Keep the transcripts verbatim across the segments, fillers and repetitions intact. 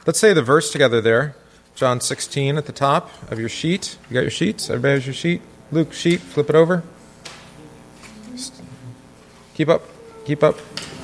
Let's say the verse together there. John sixteen at the top of your sheet. You got your sheets? Everybody has your sheet? Luke sheet, flip it over. Keep up. Keep up.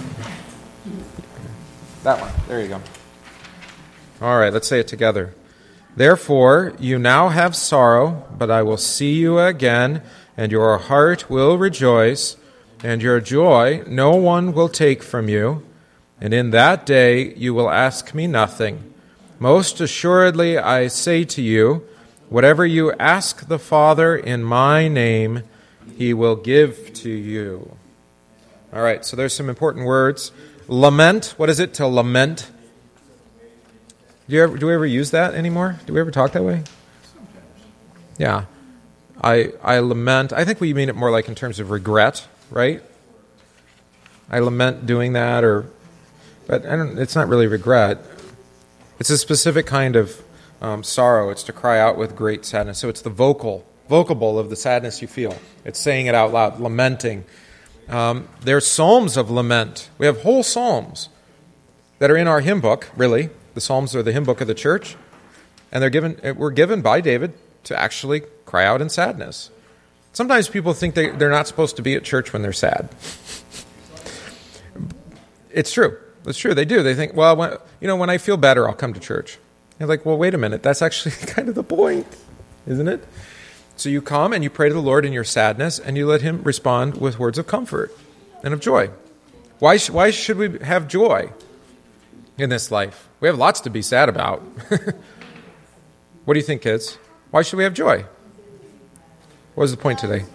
That one. There you go. All right, let's say it together. Therefore, you now have sorrow, but I will see you again, and your heart will rejoice, and your joy no one will take from you. And in that day you will ask me nothing. Most assuredly I say to you, whatever you ask the Father in my name, he will give to you. All right, so there's some important words. Lament. What is it to lament? Do, you ever, do we ever use that anymore? Do we ever talk that way? Yeah. I I lament. I think we mean it more like in terms of regret, right? I lament doing that, or, but I don't. It's not really regret. It's a specific kind of um, sorrow. It's to cry out with great sadness. So it's the vocal, vocable of the sadness you feel. It's saying it out loud, lamenting. Um, there's psalms of lament. We have whole psalms that are in our hymn book, really. The Psalms are the hymn book of the church, and they're given. were given by David to actually cry out in sadness. Sometimes people think they, they're not supposed to be at church when they're sad. It's true. It's true. They do. They think, well, when, you know, when I feel better, I'll come to church. You're like, well, wait a minute. That's actually kind of the point, isn't it? So you come and you pray to the Lord in your sadness, and you let him respond with words of comfort and of joy. Why, sh- why should we have joy in this life? We have lots to be sad about. What do you think, kids? Why should we have joy? What was the point today?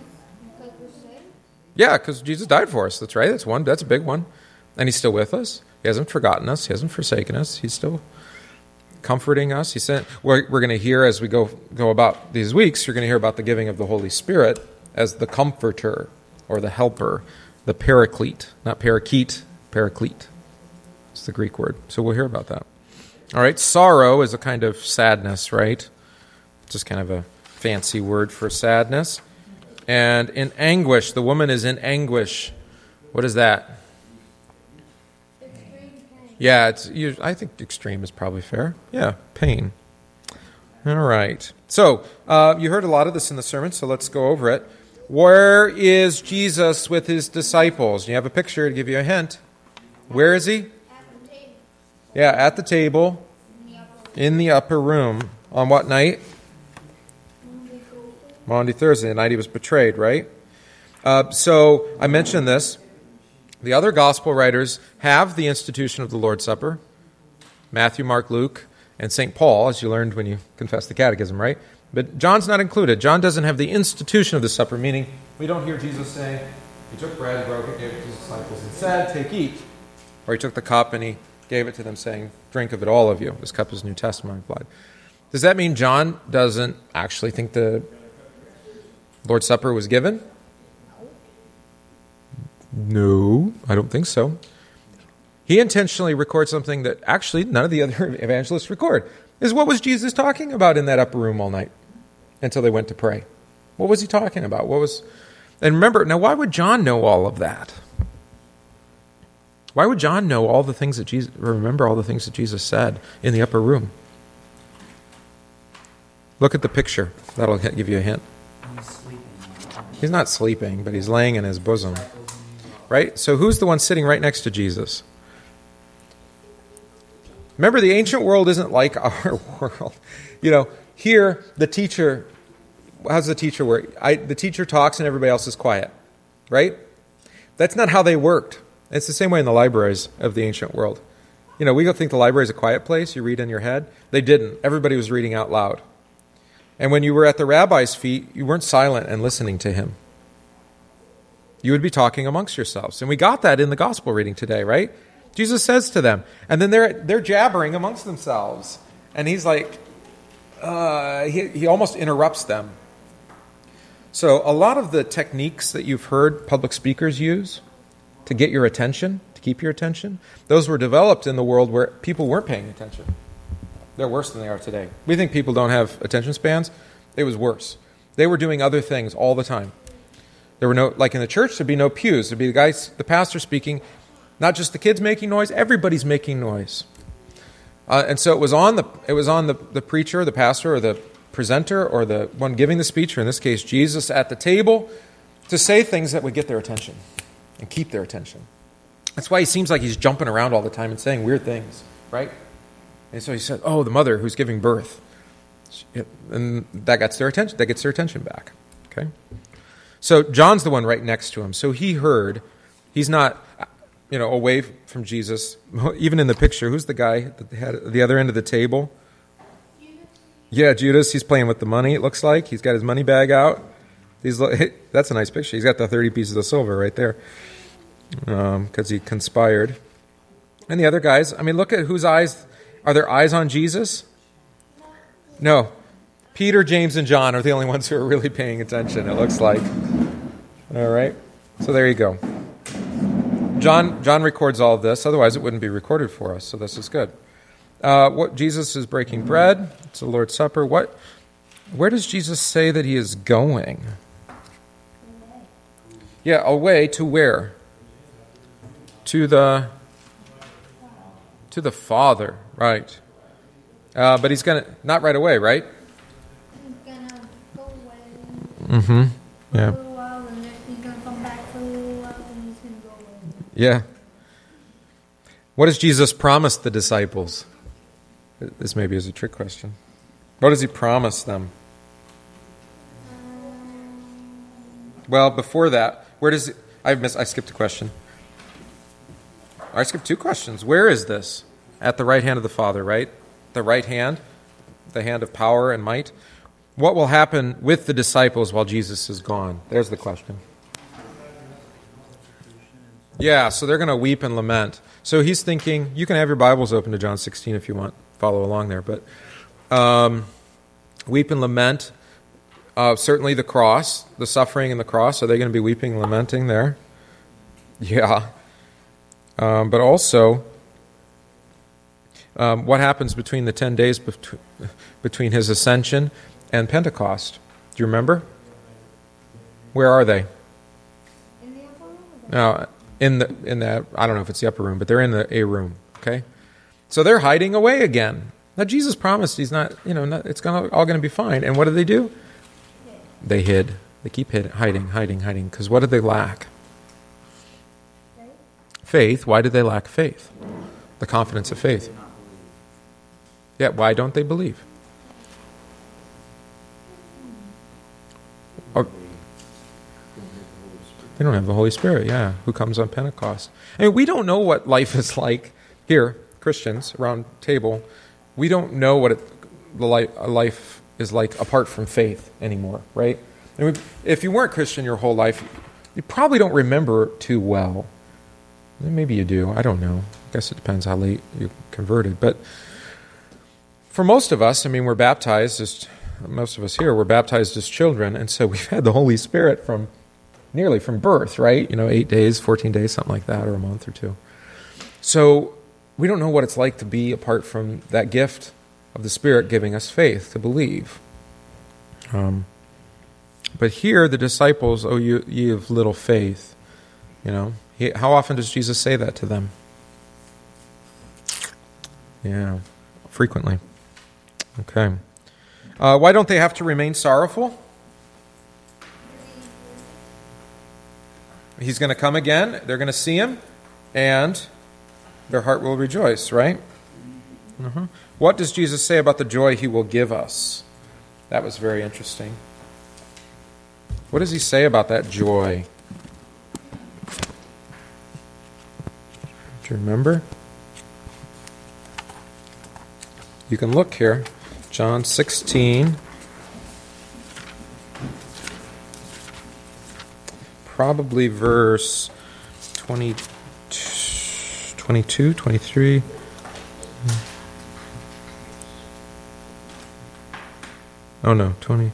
Yeah, because Jesus died for us. That's right. That's one. That's a big one. And he's still with us. He hasn't forgotten us. He hasn't forsaken us. He's still comforting us. He sent. We're, we're going to hear as we go go about these weeks. You're going to hear about the giving of the Holy Spirit as the comforter or the helper, the paraclete, not parakeet, paraclete. It's the Greek word. So we'll hear about that. All right. Sorrow is a kind of sadness, right? Just kind of a fancy word for sadness. And in anguish, the woman is in anguish. What is that? Yeah, it's. I think extreme is probably fair. Yeah, pain. All right. So, uh, you heard a lot of this in the sermon, so let's go over it. Where is Jesus with his disciples? You have a picture to give you a hint. Where is he? At the table. Yeah, at the table. In the upper, in the upper room. On what night? Monday, Monday, Thursday, the night he was betrayed, right? Uh, so, I mentioned this. The other gospel writers have the institution of the Lord's Supper. Matthew, Mark, Luke, and Saint Paul, as you learned when you confessed the catechism, right? But John's not included. John doesn't have the institution of the supper, meaning we don't hear Jesus saying, he took bread, broke it, gave it to his disciples, and said, take, eat. Or he took the cup and he gave it to them, saying, drink of it, all of you. This cup is New Testament blood. Does that mean John doesn't actually think the Lord's Supper was given? No, I don't think so. He intentionally records something that actually none of the other evangelists record. Is what was Jesus talking about in that upper room all night until they went to pray? What was he talking about? What was? And remember, now why would John know all of that? Why would John know all the things that Jesus, remember all the things that Jesus said in the upper room? Look at the picture. That'll give you a hint. He's sleeping. He's not sleeping, but he's laying in his bosom. Right? So who's the one sitting right next to Jesus? Remember, the ancient world isn't like our world. You know, here, the teacher, how's the teacher work? I, the teacher talks and everybody else is quiet. Right? That's not how they worked. It's the same way in the libraries of the ancient world. You know, we go think the library is a quiet place. You read in your head. They didn't. Everybody was reading out loud. And when you were at the rabbi's feet, you weren't silent and listening to him. You would be talking amongst yourselves. And we got that in the gospel reading today, right? Jesus says to them. And then they're they're jabbering amongst themselves. And he's like, uh, he, he almost interrupts them. So a lot of the techniques that you've heard public speakers use to get your attention, to keep your attention, those were developed in the world where people weren't paying attention. They're worse than they are today. We think people don't have attention spans. It was worse. They were doing other things all the time. There were no, like in the church, there'd be no pews. There'd be the guy, the pastor speaking, not just the kids making noise, everybody's making noise. Uh, and so it was on the it was on the, the preacher, the pastor, or the presenter, or the one giving the speech, or in this case, Jesus, at the table, to say things that would get their attention and keep their attention. That's why he seems like he's jumping around all the time and saying weird things, right? And so he said, oh, the mother who's giving birth. And that gets their attention. That gets their attention back. Okay? So John's the one right next to him. So he heard. He's not, you know, away from Jesus. Even in the picture, who's the guy that had at the other end of the table? Judas. Yeah, Judas. He's playing with the money, it looks like. He's got his money bag out. He's, that's a nice picture. He's got the thirty pieces of silver right there because um, he conspired. And the other guys, I mean, look at whose eyes. Are there eyes on Jesus? No. Peter, James, and John are the only ones who are really paying attention, it looks like. All right. So there you go. John John records all of this. Otherwise, it wouldn't be recorded for us. So this is good. Uh, what Jesus is breaking bread. It's the Lord's Supper. What? Where does Jesus say that he is going? Yeah, away to where? To the to the Father, right? Uh, but he's gonna not right away, right? He's gonna go away. Mm-hmm. Yeah. For a little while, and then he's gonna come back for a little while, and he's gonna go away. Yeah. What does Jesus promise the disciples? This maybe is a trick question. What does he promise them? Well, before that, where does it, I missed? I skipped a question. I skipped two questions. Where is this? At the right hand of the Father, right? The right hand, the hand of power and might. What will happen with the disciples while Jesus is gone? There's the question. Yeah, so they're going to weep and lament. So he's thinking, you can have your Bibles open to John sixteen if you want, follow along there, but um, weep and lament. Uh, certainly the cross, the suffering and the cross. Are they going to be weeping and lamenting there? Yeah. Um, but also, um, what happens between the ten days bet- between his ascension and Pentecost? Do you remember? Where are they? In the upper room? Now, in the in the I don't know if it's the upper room, but they're in the A room. Okay, so they're hiding away again. Now Jesus promised he's not. You know, not, it's gonna all going to be fine. And what do they do? They hid. They keep hid, hiding, hiding, hiding. Because what did they lack? Faith. Faith. Why did they lack faith? The confidence of faith. Yeah, why don't they believe? Or, they don't have the Holy Spirit, yeah, who comes on Pentecost. I mean, we don't know what life is like here, Christians, around table. We don't know what it, the life, life is like apart from faith anymore, right? I mean, if you weren't Christian your whole life, you probably don't remember it too well. Maybe you do. I don't know. I guess it depends how late you converted. But for most of us, I mean, we're baptized, as most of us here, we're baptized as children, and so we've had the Holy Spirit from nearly from birth, right? You know, eight days, fourteen days, something like that, or a month or two. So we don't know what it's like to be apart from that gift of the Spirit giving us faith to believe. Um, but here, the disciples, oh, you, you have little faith. You know, he, how often does Jesus say that to them? Yeah, frequently. Okay. Uh, why don't they have to remain sorrowful? He's going to come again. They're going to see him, and their heart will rejoice, right? Uh-huh. What does Jesus say about the joy he will give us? That was very interesting. What does he say about that joy? Do you remember? You can look here. John sixteen. Probably verse twenty, twenty-two, twenty-three. Oh no, twenty.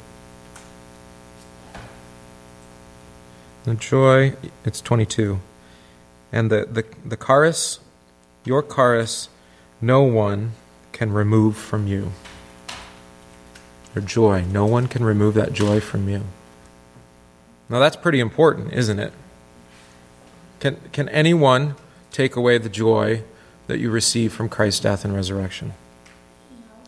The joy, it's twenty-two. And the, the, the chorus, your chorus, no one can remove from you. Your joy, no one can remove that joy from you. Now that's pretty important, isn't it? Can can anyone take away the joy that you receive from Christ's death and resurrection?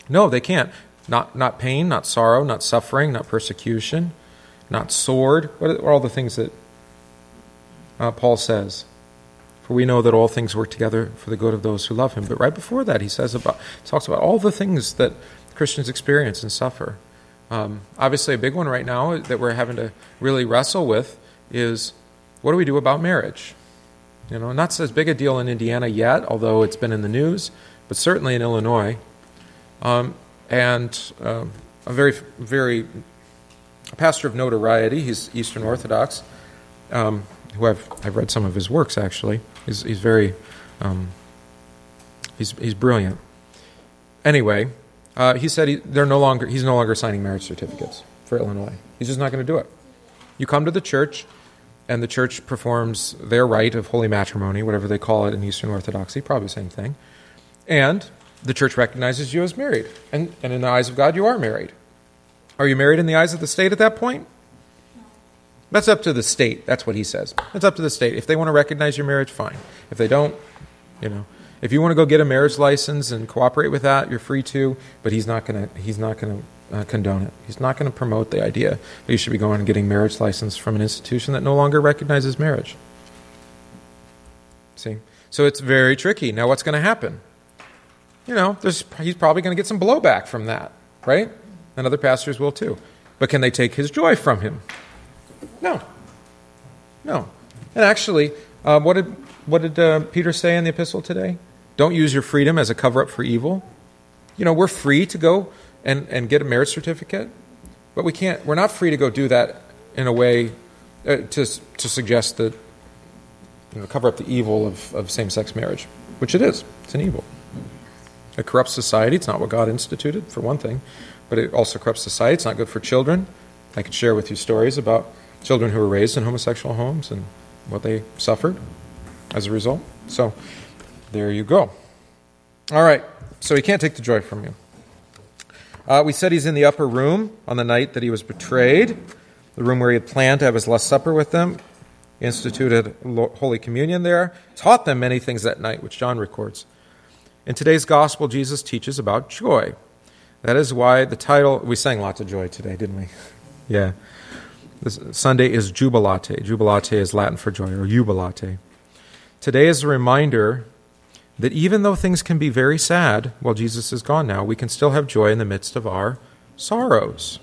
No, they can't. Not not pain, not sorrow, not suffering, not persecution, not sword. What are all the things that uh, Paul says? For we know that all things work together for the good of those who love him. But right before that, he says about talks about all the things that Christians experience and suffer. Um, obviously, a big one right now that we're having to really wrestle with is, what do we do about marriage? You know, not as big a deal in Indiana yet, although it's been in the news, but certainly in Illinois. Um, and uh, a very, very a pastor of notoriety. He's Eastern Orthodox. Um, who I've I've read some of his works actually. He's he's very um, he's he's brilliant. Anyway, uh, he said he, they're no longer he's no longer signing marriage certificates for Illinois. He's just not going to do it. You come to the church, and the church performs their rite of holy matrimony, whatever they call it in Eastern Orthodoxy, probably the same thing, and the church recognizes you as married, and, and in the eyes of God, you are married. Are you married in the eyes of the state at that point? That's up to the state. That's what he says. It's up to the state. If they want to recognize your marriage, fine. If they don't, you know, if you want to go get a marriage license and cooperate with that, you're free to. But he's not going to. He's not going to uh, condone it. He's not going to promote the idea that you should be going and getting marriage license from an institution that no longer recognizes marriage. See, so it's very tricky. Now, what's going to happen? You know, there's, he's probably going to get some blowback from that, right? And other pastors will too. But can they take his joy from him? No. No. And actually, uh, what did what did uh, Peter say in the epistle today? Don't use your freedom as a cover-up for evil. You know, we're free to go and, and get a marriage certificate, but we can't. We're not free to go do that in a way uh, to to suggest that, you know, cover up the evil of, of same-sex marriage, which it is. It's an evil. It corrupts society. It's not what God instituted, for one thing, but it also corrupts society. It's not good for children. I could share with you stories about children who were raised in homosexual homes and what they suffered as a result. So there you go. All right. So he can't take the joy from you. Uh, we said he's in the upper room on the night that he was betrayed, the room where he had planned to have his Last Supper with them, instituted Holy Communion there, taught them many things that night, which John records. In today's gospel, Jesus teaches about joy. That is why the title, we sang lots of joy today, didn't we? Yeah. This Sunday is Jubilate. Jubilate is Latin for joy, or Jubilate. Today is a reminder that even though things can be very sad while Jesus is gone now, we can still have joy in the midst of our sorrows.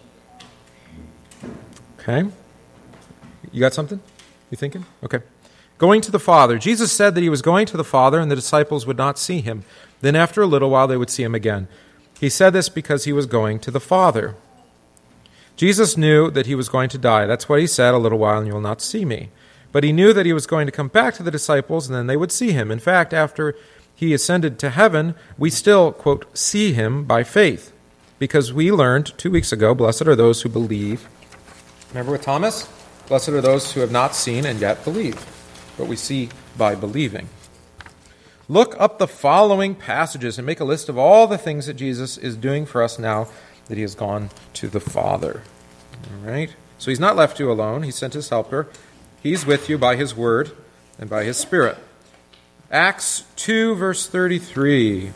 Okay? You got something? You thinking? Okay. Going to the Father. Jesus said that he was going to the Father and the disciples would not see him. Then after a little while they would see him again. He said this because he was going to the Father. Jesus knew that he was going to die. That's what he said, a little while and you will not see me. But he knew that he was going to come back to the disciples and then they would see him. In fact, after he ascended to heaven, we still, quote, see him by faith. Because we learned two weeks ago, blessed are those who believe. Remember with Thomas? Blessed are those who have not seen and yet believe. But we see by believing. Look up the following passages and make a list of all the things that Jesus is doing for us now that he has gone to the Father. All right? So he's not left you alone. He sent his helper. He's with you by his word and by his Spirit. Acts two, verse thirty-three.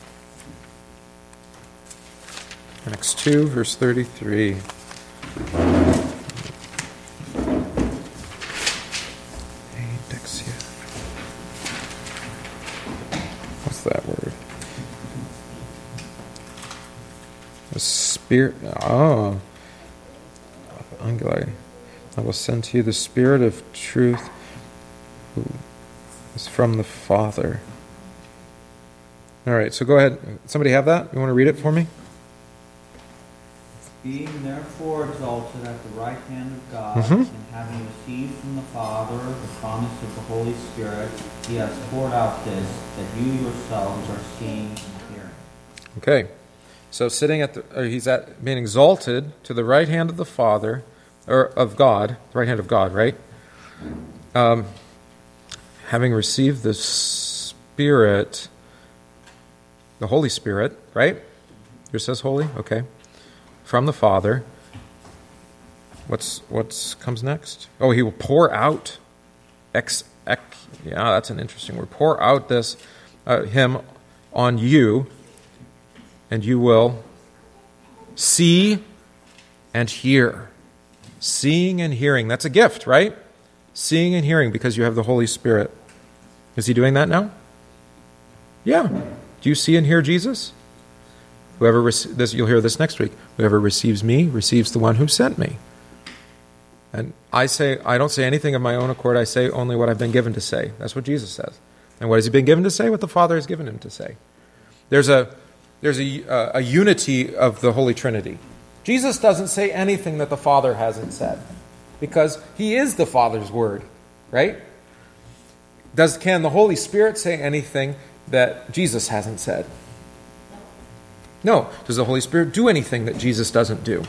Acts two, verse thirty-three. What's that word? The Spirit. Oh. I will send to you the Spirit of truth who is from the Father. All right, so go ahead. Somebody have that? You want to read it for me? Being therefore exalted at the right hand of God, mm-hmm. and having received from the Father the promise of the Holy Spirit, he has poured out this, that you yourselves are seeing and hearing. Okay, so sitting at the, or he's at being exalted to the right hand of the Father, or of God, the right hand of God, right? Um, having received the Spirit, the Holy Spirit, right? Yours says holy, okay. From the Father. What's what's comes next? Oh, he will pour out. Ex, ex yeah, that's an interesting word. Pour out this uh, him on you. and you will see and hear. Seeing and hearing. That's a gift, right? Seeing and hearing because you have the Holy Spirit. Is he doing that now? Yeah. Do you see and hear Jesus? Whoever rec- this, you'll hear this next week. Whoever receives me receives the one who sent me. And I say, I don't say anything of my own accord. I say only what I've been given to say. That's what Jesus says. And what has he been given to say? What the Father has given him to say. There's a there's a, a, a unity of the Holy Trinity. Jesus doesn't say anything that the Father hasn't said, because he is the Father's word, right? Does can the Holy Spirit say anything that Jesus hasn't said? No. Does the Holy Spirit do anything that Jesus doesn't do?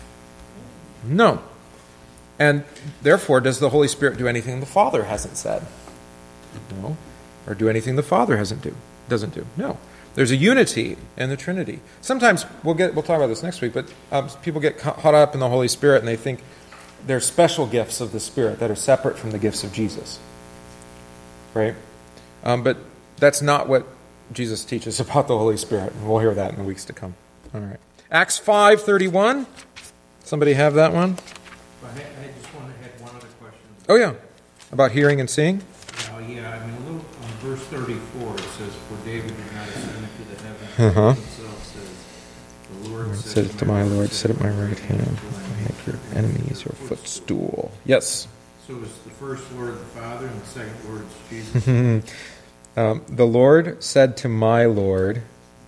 No. And therefore, does the Holy Spirit do anything the Father hasn't said? No. Or do anything the Father hasn't do doesn't do? No. There's a unity in the Trinity. Sometimes we'll get we'll talk about this next week, but um, people get caught up in the Holy Spirit and they think they're special gifts of the Spirit that are separate from the gifts of Jesus, right? Um, but that's not what Jesus teaches about the Holy Spirit, and we'll hear that in the weeks to come. All right, Acts five thirty-one. Somebody have that one? I, I just want to add one other question. Oh yeah, about hearing and seeing. Uh, yeah, I mean, a little on verse thirty-four it says, "For David did not ascend into the heavens." Uh-huh. Himself says, "The Lord said said to my Lord, sit at my right hand. I make your enemies your footstool. Yes. So is the first word the Father and the second word is Jesus? um, the Lord said to my Lord.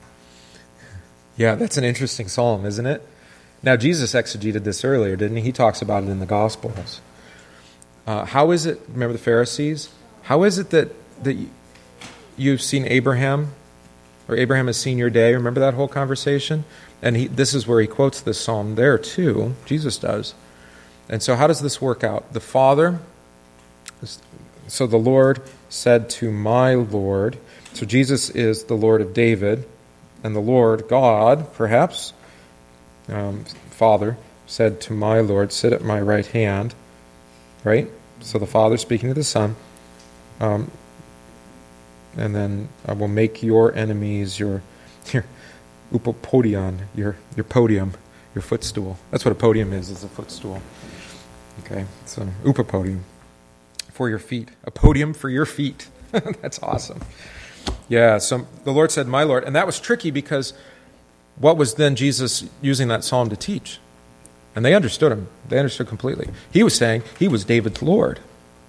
Yeah, that's an interesting psalm, isn't it? Now, Jesus exegeted this earlier, didn't he? He talks about it in the Gospels. Uh, how is it, remember the Pharisees? How is it that, that you've seen Abraham, or Abraham has seen your day? Remember that whole conversation? And he, this is where he quotes this psalm there too. Jesus does. And so how does this work out? The Father, so the Lord said to my Lord. So Jesus is the Lord of David, and the Lord, God, perhaps, um, Father, said to my Lord, sit at my right hand. Right? So the Father speaking to the Son. Um, and then I will make your enemies your, your upopodion, your, your podium, your footstool. That's what a podium is, is a footstool. Okay, so upopodium, for your feet. A podium for your feet. That's awesome. Yeah, so the Lord said, my Lord. And that was tricky because what was then Jesus using that psalm to teach? And they understood him. They understood completely. He was saying he was David's Lord.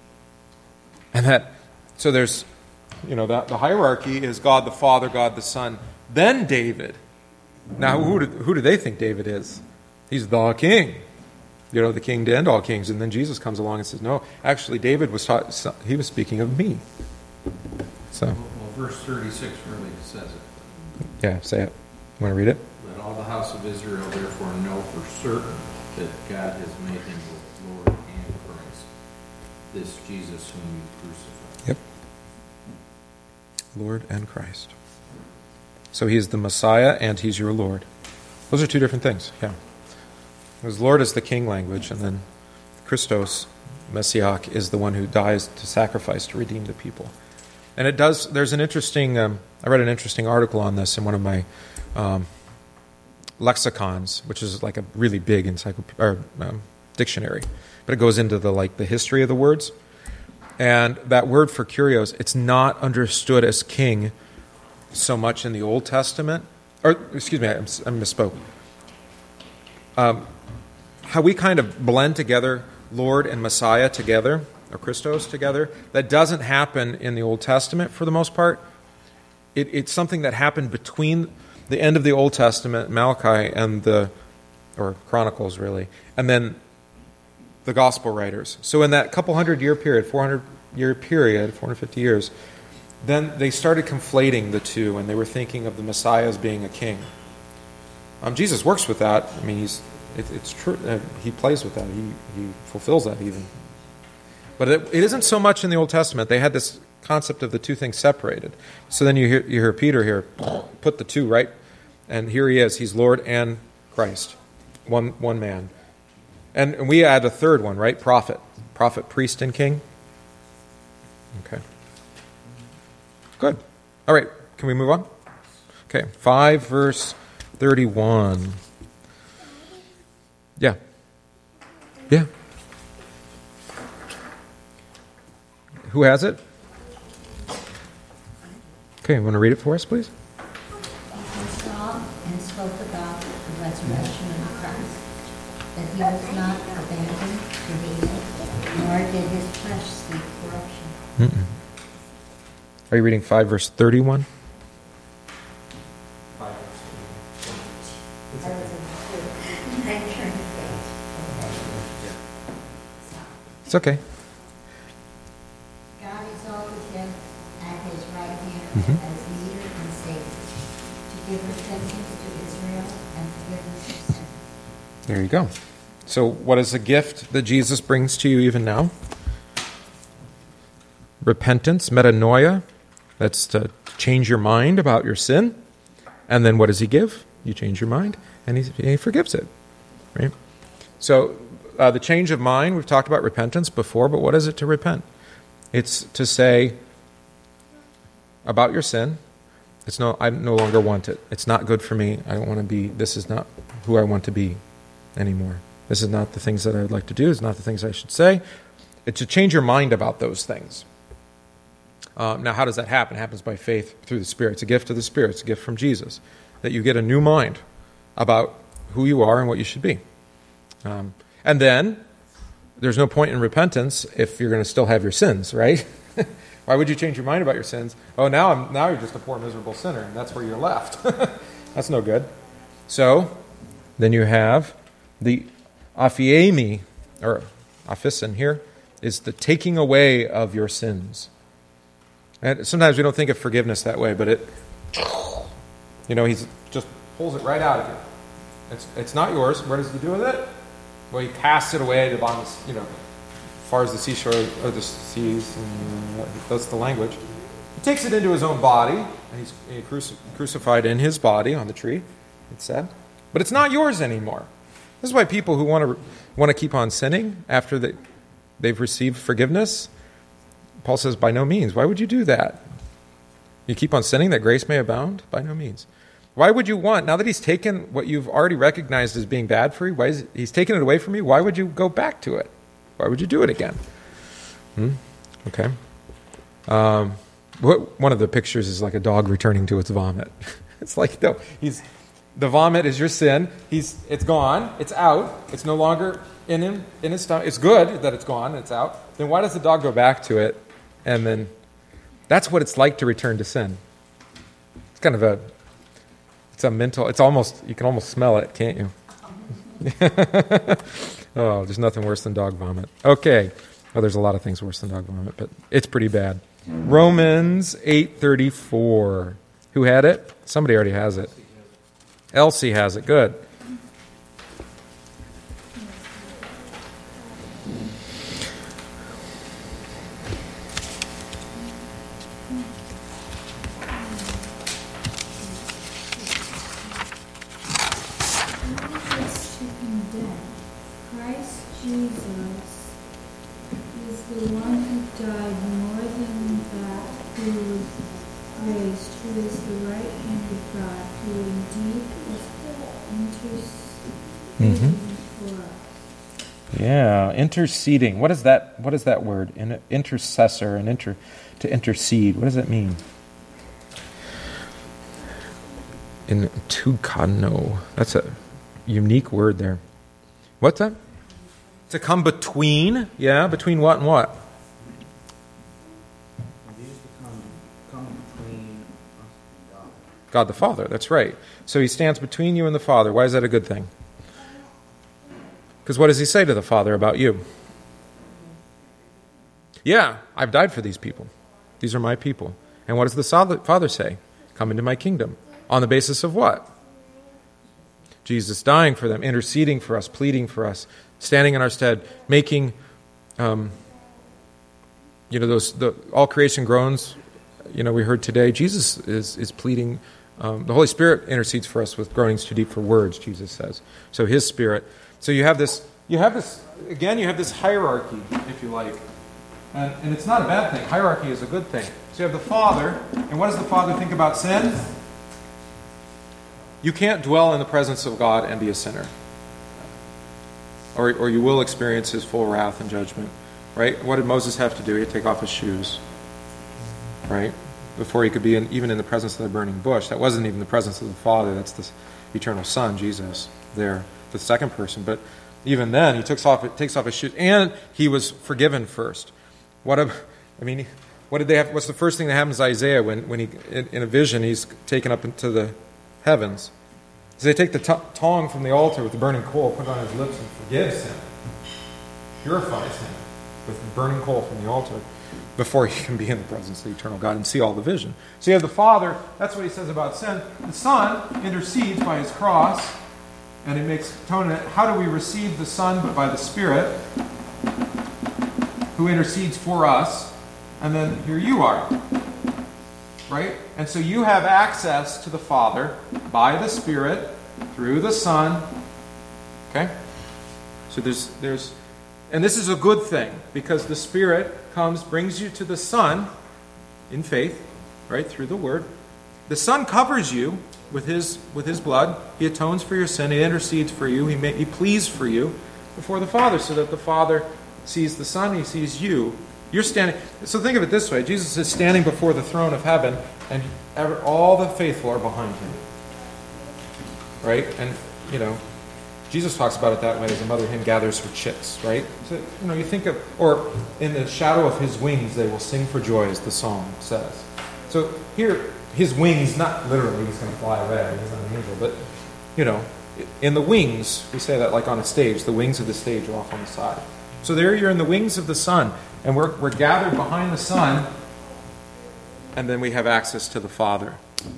And that, so there's, you know, that the hierarchy is God the Father, God the Son, then David. Now, who do, who do they think David is? He's the king. You know, the king to end all kings. And then Jesus comes along and says, no, actually David was taught, he was speaking of me. So, Well, well, verse thirty-six really says it. yeah, say it. You want to read it? Let all the house of Israel therefore know for certain that God has made him both Lord and Christ, this Jesus whom you crucified. Yep. Lord and Christ. So he is the Messiah and he's your Lord. Those are two different things, yeah. Because Lord is the king language, and then Christos, Messiah, is the one who dies to sacrifice to redeem the people. And it does, there's an interesting, um, I read an interesting article on this in one of my um, lexicons, which is like a really big encyclopedia, or um, dictionary. But it goes into the like the history of the words. And that word for kurios, it's not understood as king so much in the Old Testament. Or, excuse me, I, I misspoke. Um, how we kind of blend together Lord and Messiah together, or Christos together, that doesn't happen in the Old Testament for the most part. It, it's something that happened between the end of the Old Testament, Malachi, and the, or Chronicles really, and then the Gospel writers. So in that couple hundred year period, four hundred year period, four hundred fifty years, then they started conflating the two, and they were thinking of the Messiah as being a king. Um, Jesus works with that. I mean, he's it, it's true. Uh, he plays with that. He he fulfills that even. But it, it isn't so much in the Old Testament. They had this concept of the two things separated. So then you hear you hear Peter here put the two right, and here he is. He's Lord and Christ, one one man, and, and we add a third one, right? Prophet, prophet, priest, and king. Okay. Good. All right. Can we move on? Okay. Five verse thirty-one. Yeah. Yeah. Who has it? Okay, you want to read it for us, please? He saw and spoke about the resurrection of Christ, that he was not abandoned to Hades, nor did his flesh see corruption. Mm-mm. Are you reading five verse thirty-one? It's okay. God exalted him at his right hand Mhm. as leader and Savior, to give repentance to Israel and forgiveness of sin. There you go. So what is the gift that Jesus brings to you even now? Repentance, metanoia. That's to change your mind about your sin. And then what does he give? You change your mind, and he, he forgives it. Right? So uh, the change of mind, we've talked about repentance before, but what is it to repent? It's to say about your sin, it's no, I no longer want it. It's not good for me. I don't want to be, this is not who I want to be anymore. This is not the things that I would like to do. It's not the things I should say. It's to change your mind about those things. Um, now, how does that happen? It happens by faith through the Spirit. It's a gift of the Spirit. It's a gift from Jesus, that you get a new mind about who you are and what you should be. Um, and then, there's no point in repentance if you're going to still have your sins, right? Why would you change your mind about your sins? Oh, now I'm now you're just a poor, miserable sinner, and that's where you're left. That's no good. So, then you have the aphiemi, or aphisin here, is the taking away of your sins. And sometimes we don't think of forgiveness that way, but it, you know, he just pulls it right out of you. It's it's not yours. What does he do with it? Well, he casts it away to the bottom, you know, as far as the seashore or the seas. And that's the language. He takes it into his own body, and he's he cruci- crucified in his body on the tree. It's said, but it's not yours anymore. This is why people who want to want to keep on sinning after they they've received forgiveness. Paul says, by no means. Why would you do that? You keep on sinning that grace may abound? By no means. Why would you want, now that he's taken what you've already recognized as being bad for you, why is, he's taken it away from you, why would you go back to it? Why would you do it again? Hmm? Okay. Um, what, one of the pictures is like a dog returning to its vomit. It's like, no, he's, the vomit is your sin. He's, it's gone. It's out. It's no longer in him, in his stomach. It's good that it's gone. It's out. Then why does the dog go back to it? And then that's what it's like to return to sin. It's kind of a, it's a mental, it's almost, you can almost smell it, can't you? Oh, there's nothing worse than dog vomit. Okay. Well, there's a lot of things worse than dog vomit, but it's pretty bad. Romans eight thirty-four. Who had it? Somebody already has it. Elsie has it. Good. Christ Jesus is the one who died, more than that, who was raised, who is the right hand of God, who indeed is interceding Mm-hmm. for us. Yeah, interceding. What is that? What is that word? An intercessor, an inter, to intercede. What does that mean? In tukano. That's a unique word there. What's that? To come between. Yeah, between what and what? Jesus to come, come between us and God. God the Father. That's right. So he stands between you and the Father. Why is that a good thing? Because what does he say to the Father about you? Yeah, I've died for these people. These are my people. And what does the Father say? Come into my kingdom. On the basis of what? Jesus dying for them, interceding for us, pleading for us, standing in our stead, making, um, you know, those the all creation groans. You know, we heard today. Jesus is is pleading. Um, the Holy Spirit intercedes for us with groanings too deep for words. Jesus says. So His Spirit. So you have this. You have this again. You have this hierarchy, if you like, and, and it's not a bad thing. Hierarchy is a good thing. So you have the Father, and what does the Father think about sin? You can't dwell in the presence of God and be a sinner. Or, or you will experience his full wrath and judgment. Right? What did Moses have to do? He had to take off his shoes. Right? Before he could be in, even in the presence of the burning bush. That wasn't even the presence of the Father. That's the eternal Son, Jesus, there, the second person. But even then, he takes off, takes off his shoes. And he was forgiven first. What a, I mean, what did they have? What's the first thing that happens to Isaiah when, when he, in, in a vision, he's taken up into the heavens? So they take the t- tongue from the altar with the burning coal, put it on his lips, and forgives him, purifies him with burning coal from the altar before he can be in the presence of the eternal God and see all the vision. So you have the Father, that's what he says about sin. The Son intercedes by his cross, and he makes atonement. How do we receive the Son? But by the Spirit, who intercedes for us. And then here you are. Right? And so you have access to the Father by the Spirit, through the Son. Okay? So there's, there's, and this is a good thing, because the Spirit comes, brings you to the Son in faith, right, through the Word. The Son covers you with his with his blood. He atones for your sin. He intercedes for you. He, may, he pleads for you before the Father, so that the Father sees the Son. He sees you. You're standing. So think of it this way. Jesus is standing before the throne of heaven, and ever, all the faithful are behind him. Right? And, you know, Jesus talks about it that way as a mother hen gathers her chicks, right? So, you know, you think of, or in the shadow of his wings they will sing for joy, as the song says. So here, his wings, not literally he's going to fly away, he's not an angel, but, you know, in the wings, we say that like on a stage, the wings of the stage are off on the side. So there you're in the wings of the Son, and we're, we're gathered behind the Son, and then we have access to the Father.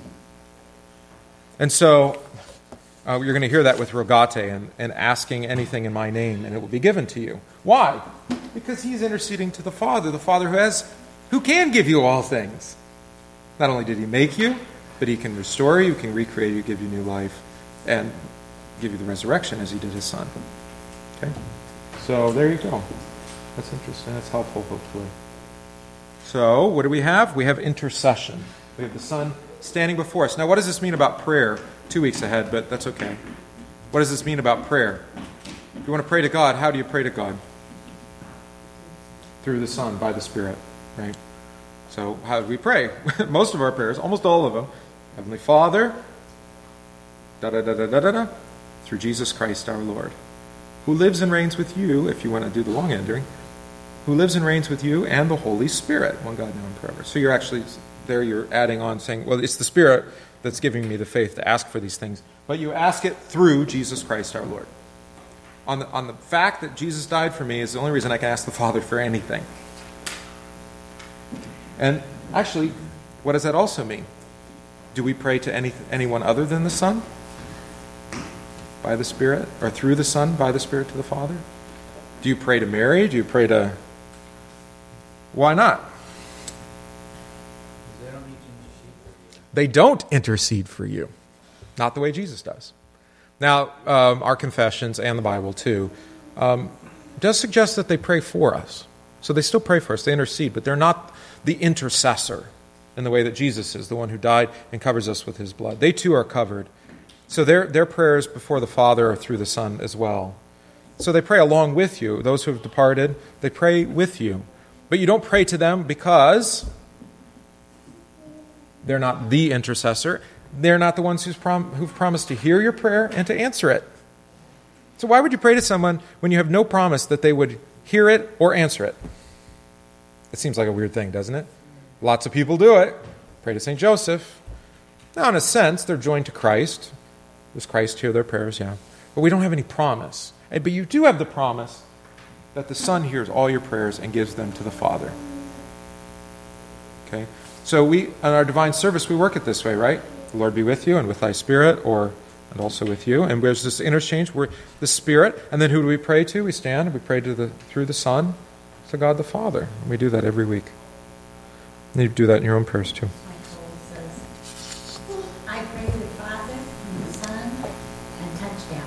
And so, uh, you're going to hear that with rogate, and, and asking anything in my name, and it will be given to you. Why? Because he's interceding to the Father, the Father who has, who can give you all things. Not only did he make you, but he can restore you, can recreate you, give you new life, and give you the resurrection as he did his Son. Okay? So there you go. That's interesting. That's helpful, hopefully. So, what do we have? We have intercession. We have the Son standing before us. Now, what does this mean about prayer? Two weeks ahead, but that's okay. What does this mean about prayer? If you want to pray to God, how do you pray to God? Through the Son, by the Spirit, right? So, how do we pray? Most of our prayers, almost all of them, Heavenly Father, da-da-da-da-da-da, through Jesus Christ our Lord, who lives and reigns with you, if you want to do the long ending, who lives and reigns with you and the Holy Spirit, one God now and forever. So you're actually, there you're adding on saying, well, it's the Spirit that's giving me the faith to ask for these things. But you ask it through Jesus Christ our Lord. On the, on the fact that Jesus died for me is the only reason I can ask the Father for anything. And actually, what does that also mean? Do we pray to any, anyone other than the Son? By the Spirit? Or through the Son, by the Spirit to the Father? Do you pray to Mary? Do you pray to... Why not? They don't intercede for you. Not the way Jesus does. Now, um, our confessions and the Bible too um, does suggest that they pray for us. So they still pray for us. They intercede, but they're not the intercessor in the way that Jesus is, the one who died and covers us with his blood. They too are covered. So their, their prayers before the Father are through the Son as well. So they pray along with you. Those who have departed, they pray with you. But you don't pray to them because they're not the intercessor. They're not the ones who's prom- who've promised to hear your prayer and to answer it. So why would you pray to someone when you have no promise that they would hear it or answer it? It seems like a weird thing, doesn't it? Lots of people do it. Pray to Saint Joseph. Now, in a sense, they're joined to Christ. Does Christ hear their prayers? Yeah. But we don't have any promise. But you do have the promise that the Son hears all your prayers and gives them to the Father. Okay? So we, in our divine service, we work it this way, right? The Lord be with you and with thy spirit, or and also with you. And there's this interchange where the Spirit, and then who do we pray to? We stand and we pray to the through the Son to God the Father. And we do that every week. And you do that in your own prayers too. I pray to the Father and the Son and touchdown.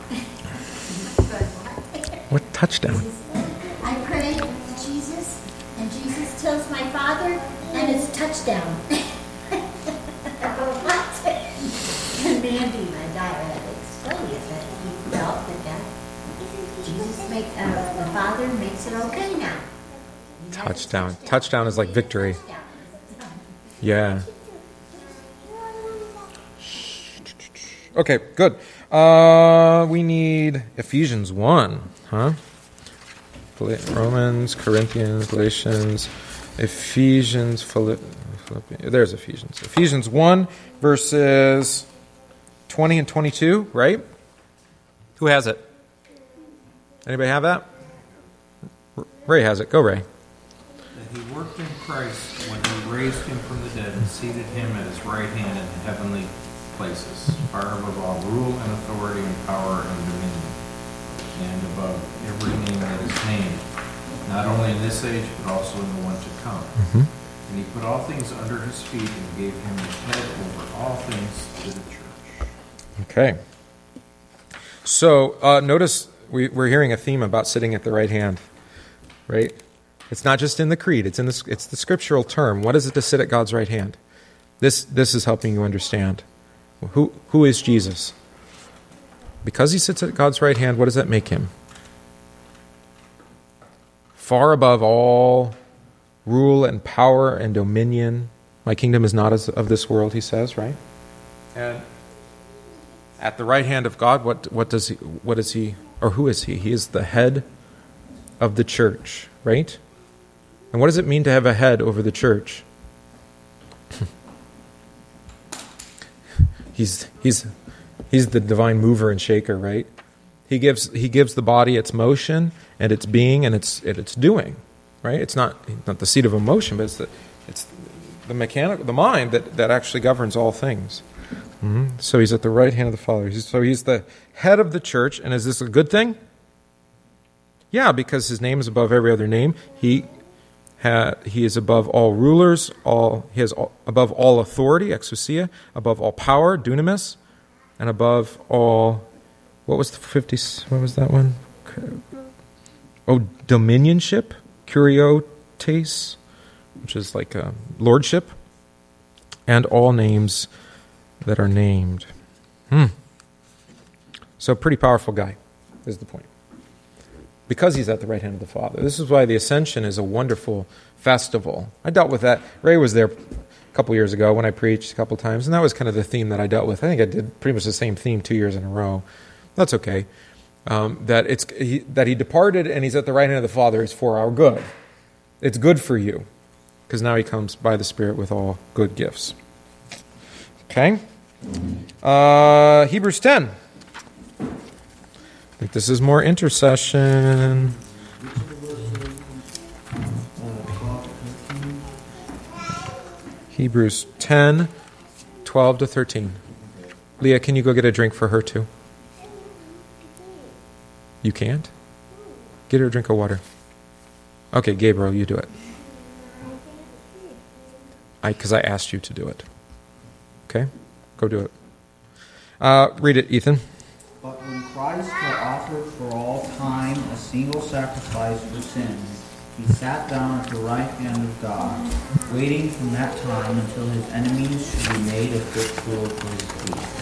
What touchdown? I pray to Jesus, and Jesus tells my Father, and it's touchdown. What? And Mandy. uh, explain it, that he felt that, that Jesus make, uh, the Father makes it okay now. He Touchdown. Touchdown is like victory. Yeah. Okay, good. Uh, we need Ephesians one, huh? Romans, Corinthians, Galatians, Ephesians, Philipp- Philippians. There's Ephesians. Ephesians one, verses twenty and twenty-two, right? Who has it? Anybody have that? Ray has it. Go, Ray. That he worked in Christ when he raised him from the dead and seated him at his right hand in the heavenly places, far above all rule and authority and power and dominion, and above every name that is named, not only in this age, but also in the one to come. Mm-hmm. And he put all things under his feet and gave him the head over all things to the church. Okay. So uh, notice we, we're hearing a theme about sitting at the right hand, right? It's not just in the creed; it's in the it's the scriptural term. What is it to sit at God's right hand? This this is helping you understand. Who who is Jesus? Because he sits at God's right hand, what does that make him? Far above all rule and power and dominion. My kingdom is not as of this world, he says, right? And at the right hand of God, what what does he what is he or who is he? He is the head of the church, right? And what does it mean to have a head over the church? He's he's he's the divine mover and shaker, right? He gives he gives the body its motion and its being and its and its doing, right? It's not not the seat of emotion, but it's the it's the mechanical the mind that, that actually governs all things. Mm-hmm. So he's at the right hand of the Father. He's, so he's the head of the church, and is this a good thing? Yeah, because his name is above every other name. He ha, he is above all rulers. All he is all, above all authority, exousia, above all power, dunamis, and above all. What was the fifty? What was that one? Oh, dominionship, kuriotes, which is like a lordship, and all names that are named. Hmm. So, pretty powerful guy, is the point. Because he's at the right hand of the Father. This is why the Ascension is a wonderful festival. I dealt with that. Ray was there a couple years ago when I preached a couple times, and that was kind of the theme that I dealt with. I think I did pretty much the same theme two years in a row. That's okay. Um, that it's he, that he departed and he's at the right hand of the Father is for our good. It's good for you, because now he comes by the Spirit with all good gifts. Okay? Uh, Hebrews ten. I think this is more intercession. Hebrews ten, twelve to thirteen. Leah, can you go get a drink for her too? You can't? Get her a drink of water. Okay, Gabriel, you do it. I because I asked you to do it. Okay? Go do it. Uh, read it, Ethan. But when Christ had offered for all time a single sacrifice for sins, he sat down at the right hand of God, waiting from that time until his enemies should be made a footstool for his feet.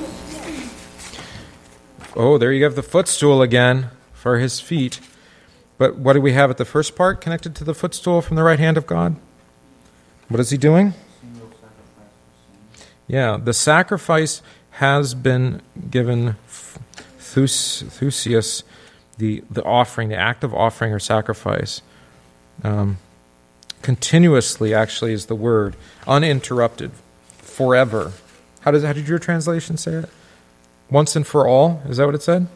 Oh, there you have the footstool again for his feet. But what do we have at the first part connected to the footstool from the right hand of God? What is he doing? Yeah, the sacrifice has been given, thus, thusios, the, the offering, the act of offering or sacrifice. Um, continuously, actually, is the word. Uninterrupted. Forever. How does how did your translation say it? Once and for all? Is that what it said?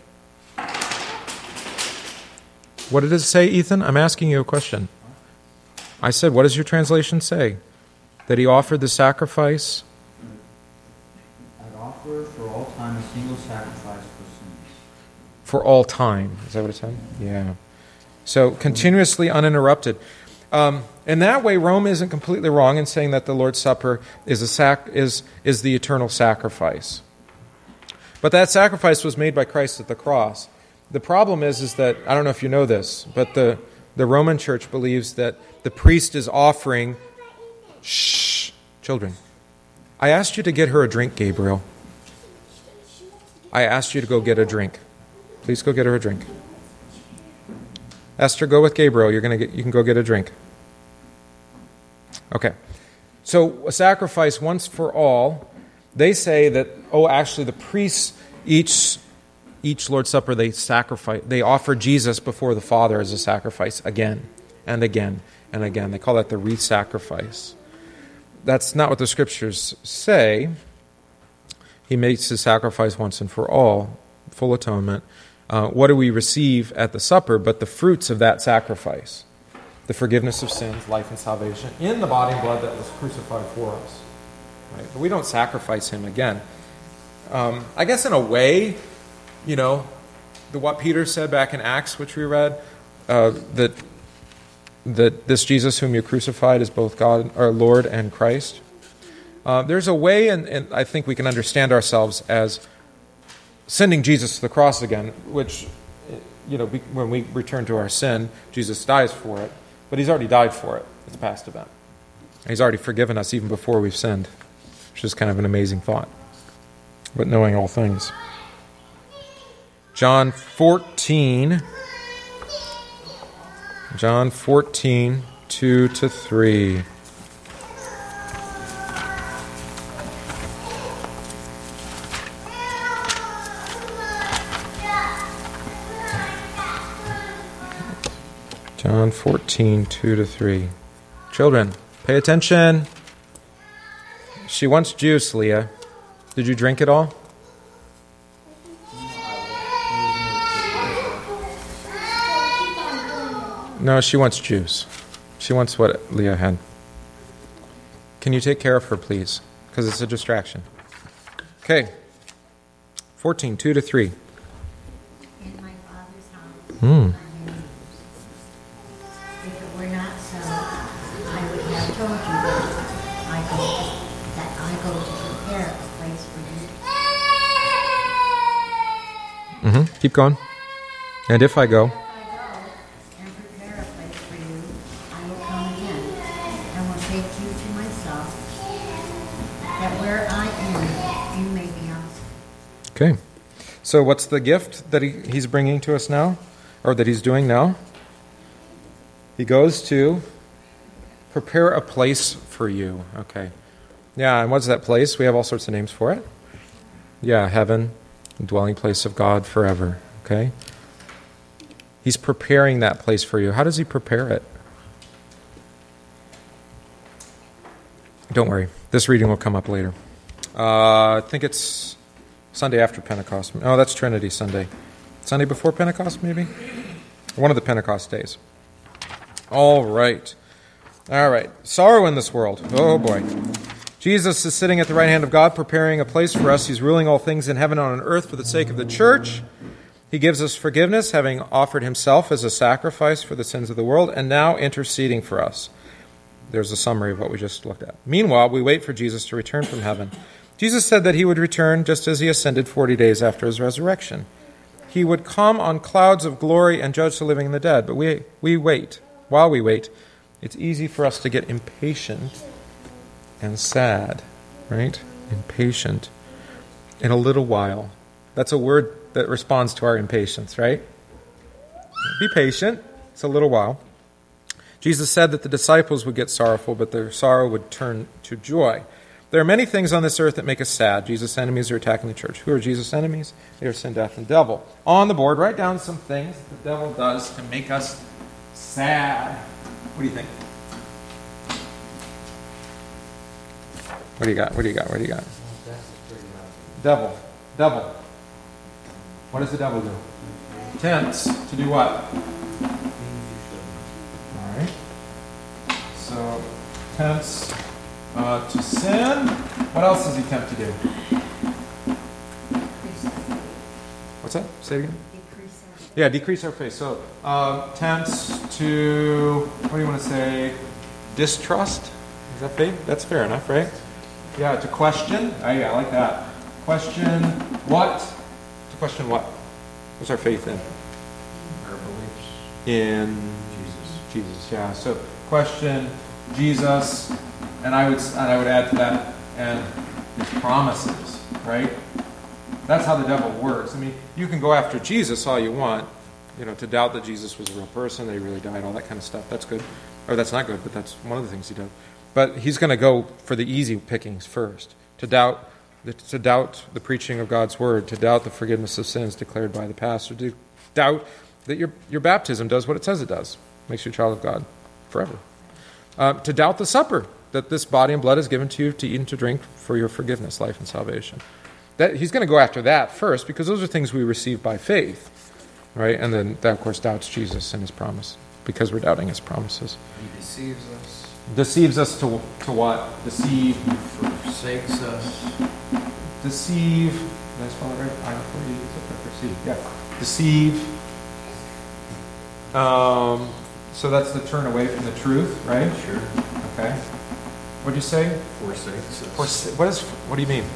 What did it say, Ethan? I'm asking you a question. I said, what does your translation say? That he offered the sacrifice? I'd offer for all time a single sacrifice for sins. For all time. Is that what it said? Yeah. So, continuously uninterrupted. Um, in that way, Rome isn't completely wrong in saying that the Lord's Supper is a sac- is is the eternal sacrifice. But that sacrifice was made by Christ at the cross. The problem is, is that, I don't know if you know this, but the, the Roman Church believes that the priest is offering... Shh, children. I asked you to get her a drink, Gabriel. I asked you to go get a drink. Please go get her a drink. Esther, go with Gabriel. You're gonna get. You can go get a drink. Okay. So a sacrifice once for all. They say that, oh, actually the priests, each each Lord's Supper, they sacrifice, they offer Jesus before the Father as a sacrifice again and again and again. They call that the re-sacrifice. That's not what the Scriptures say. He makes his sacrifice once and for all, full atonement. Uh, what do we receive at the supper but the fruits of that sacrifice? The forgiveness of sins, life and salvation, in the body and blood that was crucified for us. Right? But we don't sacrifice him again. Um, I guess in a way, you know, the, what Peter said back in Acts, which we read, uh, that that this Jesus whom you crucified is both God, our Lord, and Christ. Uh, there's a way, and, and I think we can understand ourselves as sending Jesus to the cross again, which, you know, when we return to our sin, Jesus dies for it, but he's already died for it. It's a past event. He's already forgiven us even before we've sinned, which is kind of an amazing thought. But knowing all things. John fourteen. John fourteen, two to three. John fourteen, two to three. Children, pay attention. She wants juice, Leah. Did you drink it all? No, she wants juice. She wants what Leah had. Can you take care of her, please? Because it's a distraction. Okay. fourteen, two to three. In my Father's house. Hmm. If it were not so, I would have told you that I go to, that I go to prepare a place for you. Mm-hmm. Keep going. And if I go. If I go and prepare a place for you, I will come again and will take you to myself, that where I am, you may be also. Okay. So what's the gift that he, he's bringing to us now? Or that he's doing now? He goes to prepare a place for you. Okay. Yeah, and what's that place? We have all sorts of names for it. Yeah, heaven, the dwelling place of God forever. Okay. He's preparing that place for you. How does he prepare it? Don't worry. This reading will come up later. Uh, I think it's Sunday after Pentecost. Oh, that's Trinity Sunday. Sunday before Pentecost, maybe? One of the Pentecost days. All right. All right. Sorrow in this world. Oh, boy. Jesus is sitting at the right hand of God, preparing a place for us. He's ruling all things in heaven and on earth for the sake of the church. He gives us forgiveness, having offered himself as a sacrifice for the sins of the world, and now interceding for us. There's a summary of what we just looked at. Meanwhile, we wait for Jesus to return from heaven. Jesus said that he would return just as he ascended forty days after his resurrection. He would come on clouds of glory and judge the living and the dead. But we, we wait. While we wait, it's easy for us to get impatient and sad, right? Impatient. In a little while. That's a word that responds to our impatience, right? Be patient. It's a little while. Jesus said that the disciples would get sorrowful, but their sorrow would turn to joy. There are many things on this earth that make us sad. Jesus' enemies are attacking the church. Who are Jesus' enemies? They are sin, death, and devil. On the board, write down some things the devil does to make us sad. What do you think? What do you got? What do you got? What do you got? Devil. Devil. What does the devil do? Tempts to do what? All right. So, tempts uh, to sin. What else does he tempt to do? What's that? Say it again. Decrease our faith. Yeah, decrease our faith. So, uh, tempts to, what do you want to say? Distrust? Is that faith? That's fair enough, right? Yeah, to question. Oh, yeah, I like that. Question what? To question what? What's our faith in? Our beliefs. In Jesus. Jesus, yeah. So question Jesus, and I would and I would add to that, and his promises, right? That's how the devil works. I mean, you can go after Jesus all you want, you know, to doubt that Jesus was a real person, that he really died, all that kind of stuff. That's good. Or that's not good, but that's one of the things he does. But he's going to go for the easy pickings first, to doubt to doubt the preaching of God's word, to doubt the forgiveness of sins declared by the pastor, to doubt that your your baptism does what it says it does, makes you a child of God forever. Uh, to doubt the supper, that this body and blood is given to you to eat and to drink for your forgiveness, life, and salvation. That he's going to go after that first, because those are things we receive by faith, right? And then that, of course, doubts Jesus and his promise, because we're doubting his promises. He deceives us. Deceives us to to what? Deceive. Forsakes us. Deceive. Did I spell it right? I perceive. Yeah. Deceive. Um, so that's the turn away from the truth, right? Sure. Okay. What'd you say? Forsakes us. Forsa- what is? What do you mean?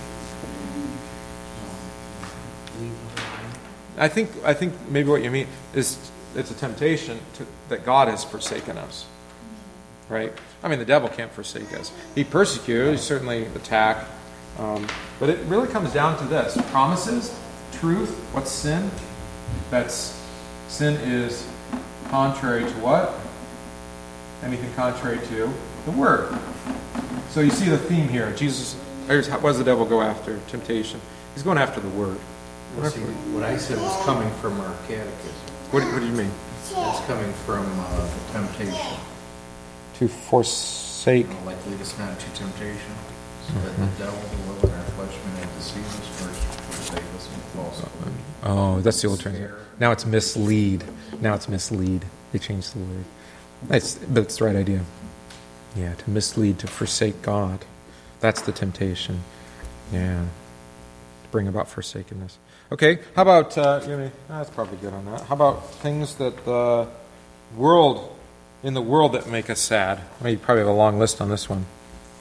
I think. I think maybe what you mean is it's a temptation to, that God has forsaken us, right? I mean, the devil can't forsake us. He persecutes. He certainly attack. Um, but it really comes down to this: promises, truth. What's sin? That's sin is contrary to what? Anything contrary to the word. So you see the theme here. Jesus, what does the devil go after? Temptation. He's going after the word. Well, see, what I said was coming from our catechism. What, what do you mean? It's coming from uh, the temptation. To forsake. You know, like lead us not into temptation, so that the devil who will in our flesh may not deceive us first, forsake us and falsehood. Oh, that's the old translation. Now it's mislead. Now it's mislead. They changed the word. It's, but it's the right idea. Yeah, to mislead, to forsake God. That's the temptation. Yeah. To bring about forsakenness. Okay, how about, uh, you know, that's probably good on that. How about things that the world, in the world that make us sad? Well, you probably have a long list on this one.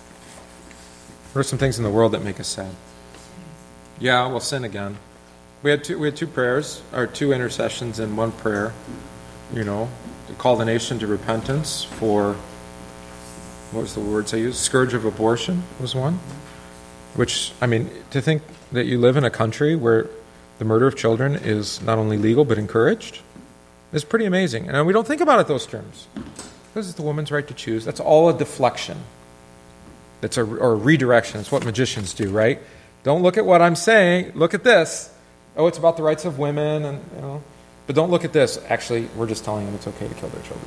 What are some things in the world that make us sad? Yeah, well, sin again. We had two, we had two prayers, or two intercessions in one prayer, you know, to call the nation to repentance for, what was the words I used? Scourge of abortion was one. Which, I mean, to think that you live in a country where the murder of children is not only legal but encouraged is pretty amazing. And we don't think about it those terms. Because it's the woman's right to choose. That's all a deflection. That's a, or a redirection. It's what magicians do, right? Don't look at what I'm saying. Look at this. Oh, it's about the rights of women, and you know. But don't look at this. Actually, we're just telling them it's okay to kill their children.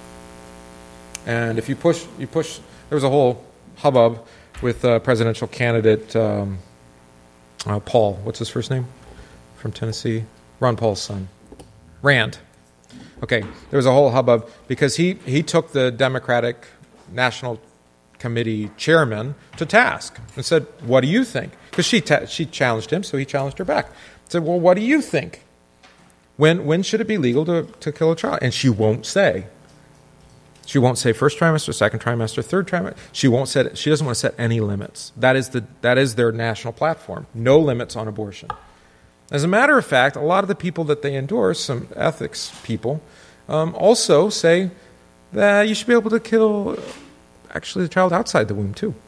And if you push, you push. There was a whole hubbub with uh, presidential candidate um, uh, Paul. What's his first name? From Tennessee, Ron Paul's son, Rand. Okay, there was a whole hubbub because he he took the Democratic National Committee chairman to task and said, "What do you think?" Because she ta- she challenged him, so he challenged her back. Said, "Well, what do you think? When when should it be legal to, to kill a child?" And she won't say. She won't say first trimester, second trimester, third trimester. She won't set. She doesn't want to set any limits. That is the that is their national platform. No limits on abortion. As a matter of fact, a lot of the people that they endorse, some ethics people, um, also say that you should be able to kill actually the child outside the womb too.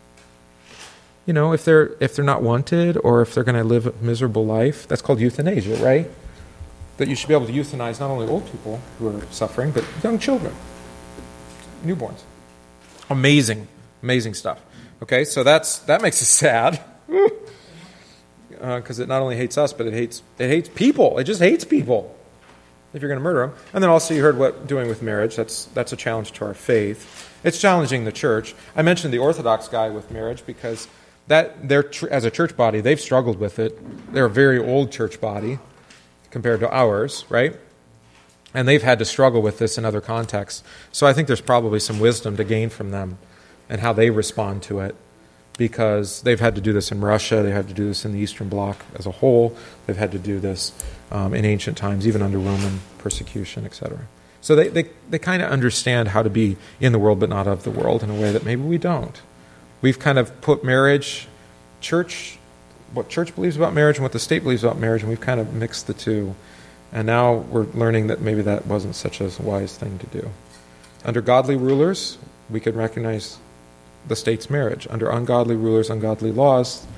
You know, if they're if they're not wanted or if they're going to live a miserable life, that's called euthanasia, right? That you should be able to euthanize not only old people who are suffering, but young children, newborns. Amazing, amazing stuff. Okay, so that's that makes us sad. Because uh, it not only hates us, but it hates it hates people. It just hates people if you're going to murder them. And then also you heard what doing with marriage. That's that's a challenge to our faith. It's challenging the church. I mentioned the Orthodox guy with marriage because that they're tr- as a church body, they've struggled with it. They're a very old church body compared to ours, right? And they've had to struggle with this in other contexts. So I think there's probably some wisdom to gain from them and how they respond to it. Because they've had to do this in Russia, they've had to do this in the Eastern Bloc as a whole, they've had to do this um, in ancient times, even under Roman persecution, et cetera. So they, they, they kind of understand how to be in the world but not of the world in a way that maybe we don't. We've kind of put marriage, church, what church believes about marriage and what the state believes about marriage, and we've kind of mixed the two. And now we're learning that maybe that wasn't such a wise thing to do. Under godly rulers, we could recognize the state's marriage. Under ungodly rulers, ungodly laws,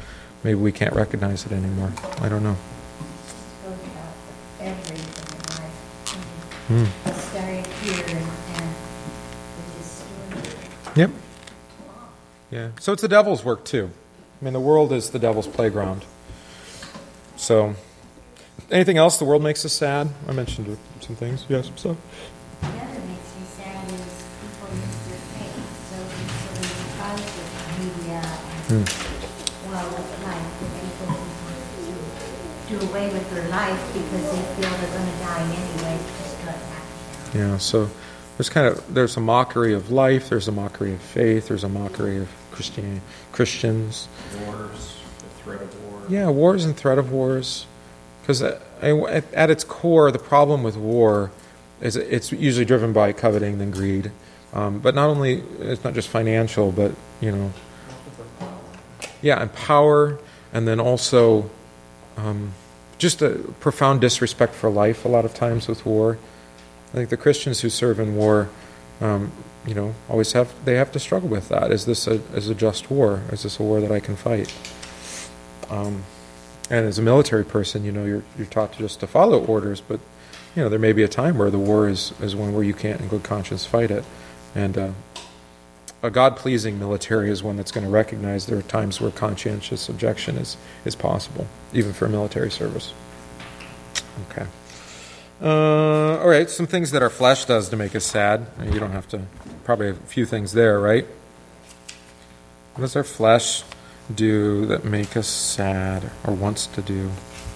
maybe we can't recognize it anymore. I don't know. Spoke about everything in life. Hmm. It started here and, and it just started. Yep. Yeah. So it's the devil's work too. I mean, the world is the devil's playground. So, anything else? The world makes us sad. I mentioned some things. You have some stuff. The other makes me sad is people use their faith so easily because of media and Hmm. well, with life, that people to do away with their life because they feel they're going to die anyway. Just let it happen. Yeah. So there's kind of there's a mockery of life. There's a mockery of faith. There's a mockery of Christian Christians. Wars, the threat of war. Yeah, wars and threat of wars. Because at its core, the problem with war is it's usually driven by coveting and greed. Um, but not only, it's not just financial, but, you know, yeah, and power, and then also um, just a profound disrespect for life a lot of times with war. I think the Christians who serve in war, um, you know, always have, they have to struggle with that. Is this a, is a just war? Is this a war that I can fight? Um, and as a military person, you know, you're you're taught to just to follow orders, but, you know, there may be a time where the war is, is one where you can't in good conscience fight it. And uh, a God-pleasing military is one that's going to recognize there are times where conscientious objection is, is possible, even for military service. Okay. Uh, all right, some things that our flesh does to make us sad. You don't have to, probably a few things there, right? What does our flesh do that make us sad or wants to do?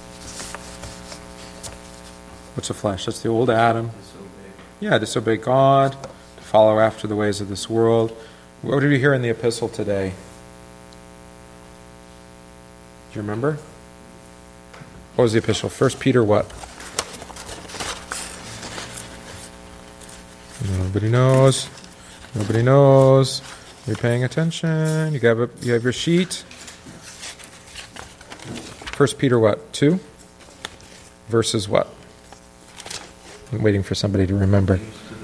What's the flesh? That's the old Adam. Yeah, disobey God, to follow after the ways of this world. What did we hear in the epistle today? Do you remember? What was the epistle? First Peter what? Nobody knows. Nobody knows. You're paying attention. You have a, you have your sheet. First Peter what? Two? Verses what? I'm waiting for somebody to remember.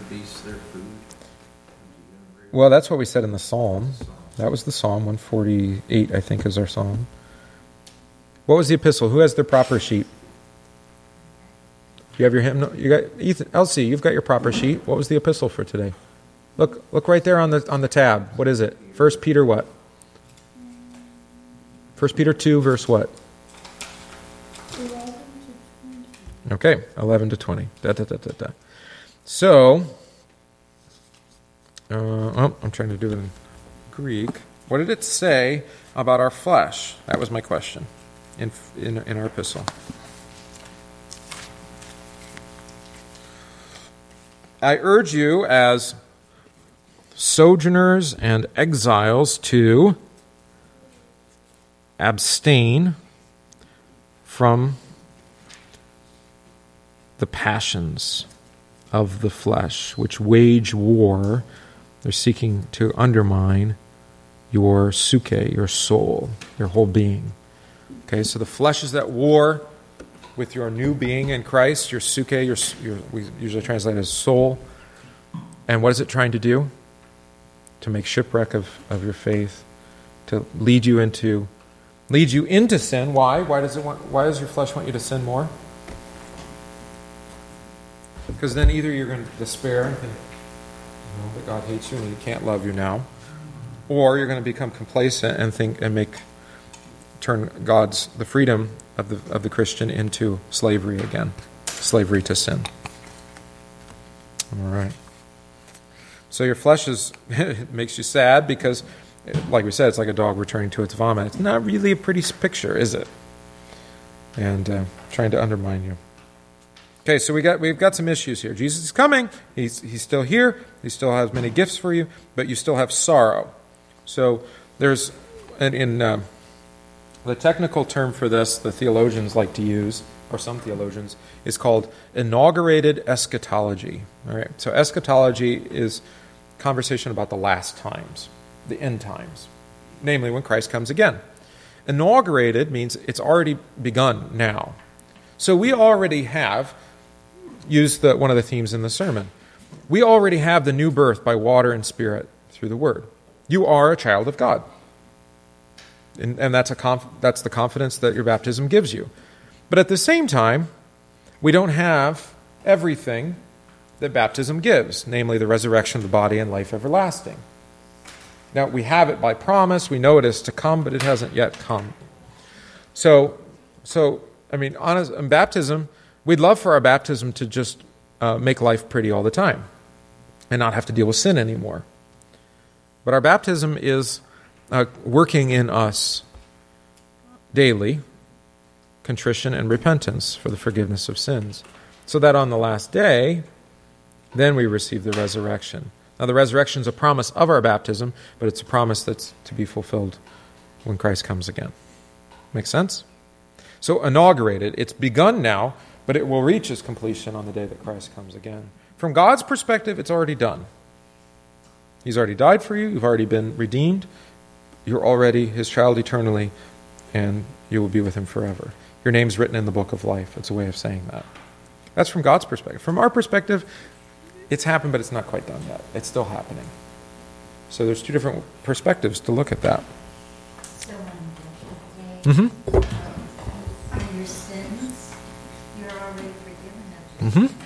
Well, that's what we said in the Psalm. That was the Psalm. one forty-eight, I think, is our Psalm. What was the epistle? Who has their proper sheet? You have your hymn. You got Ethan, Elsie. You've got your proper sheet. What was the epistle for today? Look, look right there on the on the tab. What is it? First Peter what? First Peter two, verse what? Okay, eleven to twenty. Da, da, da, da, da. So, uh, oh, I'm trying to do it in Greek. What did it say about our flesh? That was my question in in, in our epistle. I urge you as sojourners and exiles to abstain from the passions of the flesh, which wage war. They're seeking to undermine your suke, your soul, your whole being. Okay, so the flesh is at war with your new being in Christ, your suke, your, your we usually translate it as soul. And what is it trying to do? To make shipwreck of, of your faith, to lead you into lead you into sin. Why? Why does it want why does your flesh want you to sin more? Because then either you're going to despair and think, you know, that God hates you and He can't love you now, or you're going to become complacent and think and make turn God's the freedom of the of the Christian into slavery again, slavery to sin. All right. So your flesh is it makes you sad because, like we said, it's like a dog returning to its vomit. It's not really a pretty picture, is it? And uh, trying to undermine you. Okay, so we got we've got some issues here. Jesus is coming. He's he's still here. He still has many gifts for you, but you still have sorrow. So there's in, in uh, the technical term for this, the theologians like to use, or some theologians, is called inaugurated eschatology. All right. So eschatology is conversation about the last times, the end times, namely when Christ comes again. Inaugurated means it's already begun now. So we already have used the, one of the themes in the sermon. We already have the new birth by water and spirit through the Word. You are a child of God. And, and that's, a conf- that's the confidence that your baptism gives you. But at the same time, we don't have everything that baptism gives, namely the resurrection of the body and life everlasting. Now, we have it by promise. We know it is to come, but it hasn't yet come. So, so I mean, honest, in baptism, we'd love for our baptism to just uh, make life pretty all the time and not have to deal with sin anymore. But our baptism is uh, working in us daily contrition and repentance for the forgiveness of sins, so that on the last day, then we receive the resurrection. Now, the resurrection is a promise of our baptism, but it's a promise that's to be fulfilled when Christ comes again. Make sense? So, inaugurated. It's begun now, but it will reach its completion on the day that Christ comes again. From God's perspective, it's already done. He's already died for you. You've already been redeemed. You're already his child eternally, and you will be with him forever. Your name's written in the book of life. It's a way of saying that. That's from God's perspective. From our perspective, it's happened, but it's not quite done yet. It's still happening. So there's two different perspectives to look at that. So on the day Mm-hmm. uh, for your sins, you're already forgiven of Mm-hmm. your sins.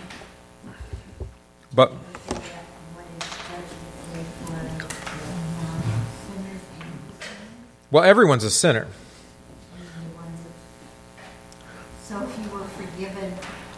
But What is judgment day for uh, sinners and sinners? well, everyone's a sinner. And the ones that- So if you were forgiven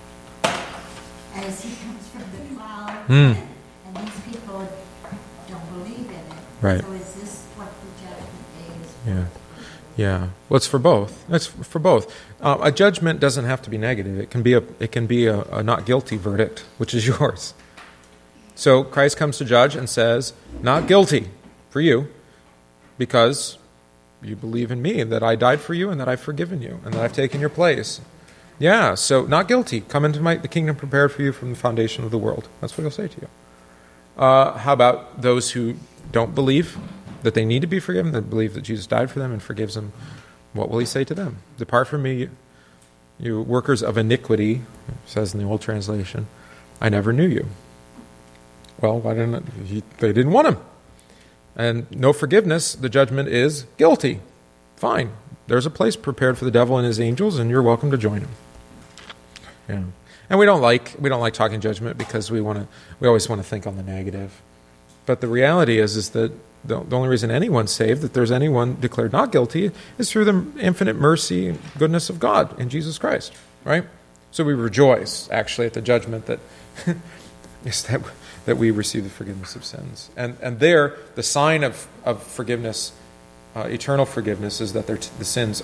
as he comes from the cloud, Hmm. and these people don't believe in it. Right. So is this what the judgment day is for? Yeah. Yeah. Well, it's for both. It's for both. Uh, a judgment doesn't have to be negative. It can be a it can be a, a not guilty verdict, which is yours. So Christ comes to judge and says, not guilty for you, because you believe in me, that I died for you and that I've forgiven you and that I've taken your place. Yeah, so not guilty. Come into my, the kingdom prepared for you from the foundation of the world. That's what he'll say to you. Uh, how about those who don't believe that they need to be forgiven, that believe that Jesus died for them and forgives them? What will he say to them? Depart from me, you workers of iniquity, it says in the old translation. I never knew you. Well, why didn't it? He, they didn't want him. And no forgiveness, the judgment is guilty. Fine. There's a place prepared for the devil and his angels, and you're welcome to join him. Yeah. And we don't like we don't like talking judgment because we want to we always want to think on the negative. But the reality is is that the, the only reason anyone's saved, that there's anyone declared not guilty, is through the infinite mercy and goodness of God in Jesus Christ. Right? So we rejoice actually at the judgment that is that that we receive the forgiveness of sins. And and there, the sign of, of forgiveness, uh, eternal forgiveness, is that t- the sins,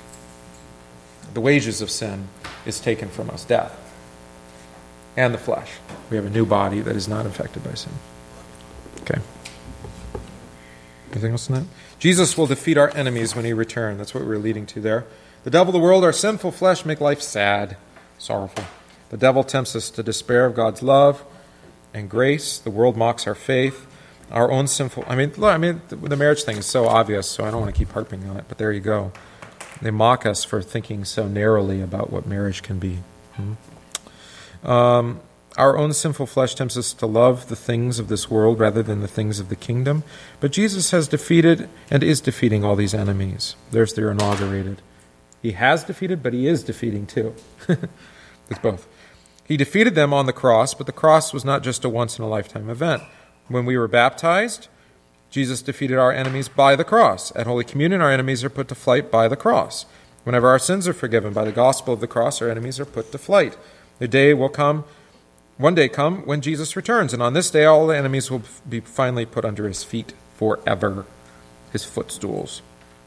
the wages of sin is taken from us, death, and the flesh. We have a new body that is not affected by sin. Okay. Anything else on that? Jesus will defeat our enemies when he returns. That's what we're leading to there. The devil, the world, our sinful flesh make life sad, sorrowful. The devil tempts us to despair of God's love and grace. The world mocks our faith, our own sinful... I mean, look, I mean, the, the marriage thing is so obvious, so I don't want to keep harping on it, but there you go. They mock us for thinking so narrowly about what marriage can be. Hmm? Um, our own sinful flesh tempts us to love the things of this world rather than the things of the kingdom, but Jesus has defeated and is defeating all these enemies. There's their inaugurated. He has defeated, but he is defeating too. It's both. He defeated them on the cross, but the cross was not just a once-in-a-lifetime event. When we were baptized, Jesus defeated our enemies by the cross. At Holy Communion, our enemies are put to flight by the cross. Whenever our sins are forgiven by the gospel of the cross, our enemies are put to flight. The day will come, one day come, when Jesus returns, and on this day all the enemies will be finally put under his feet forever, his footstools.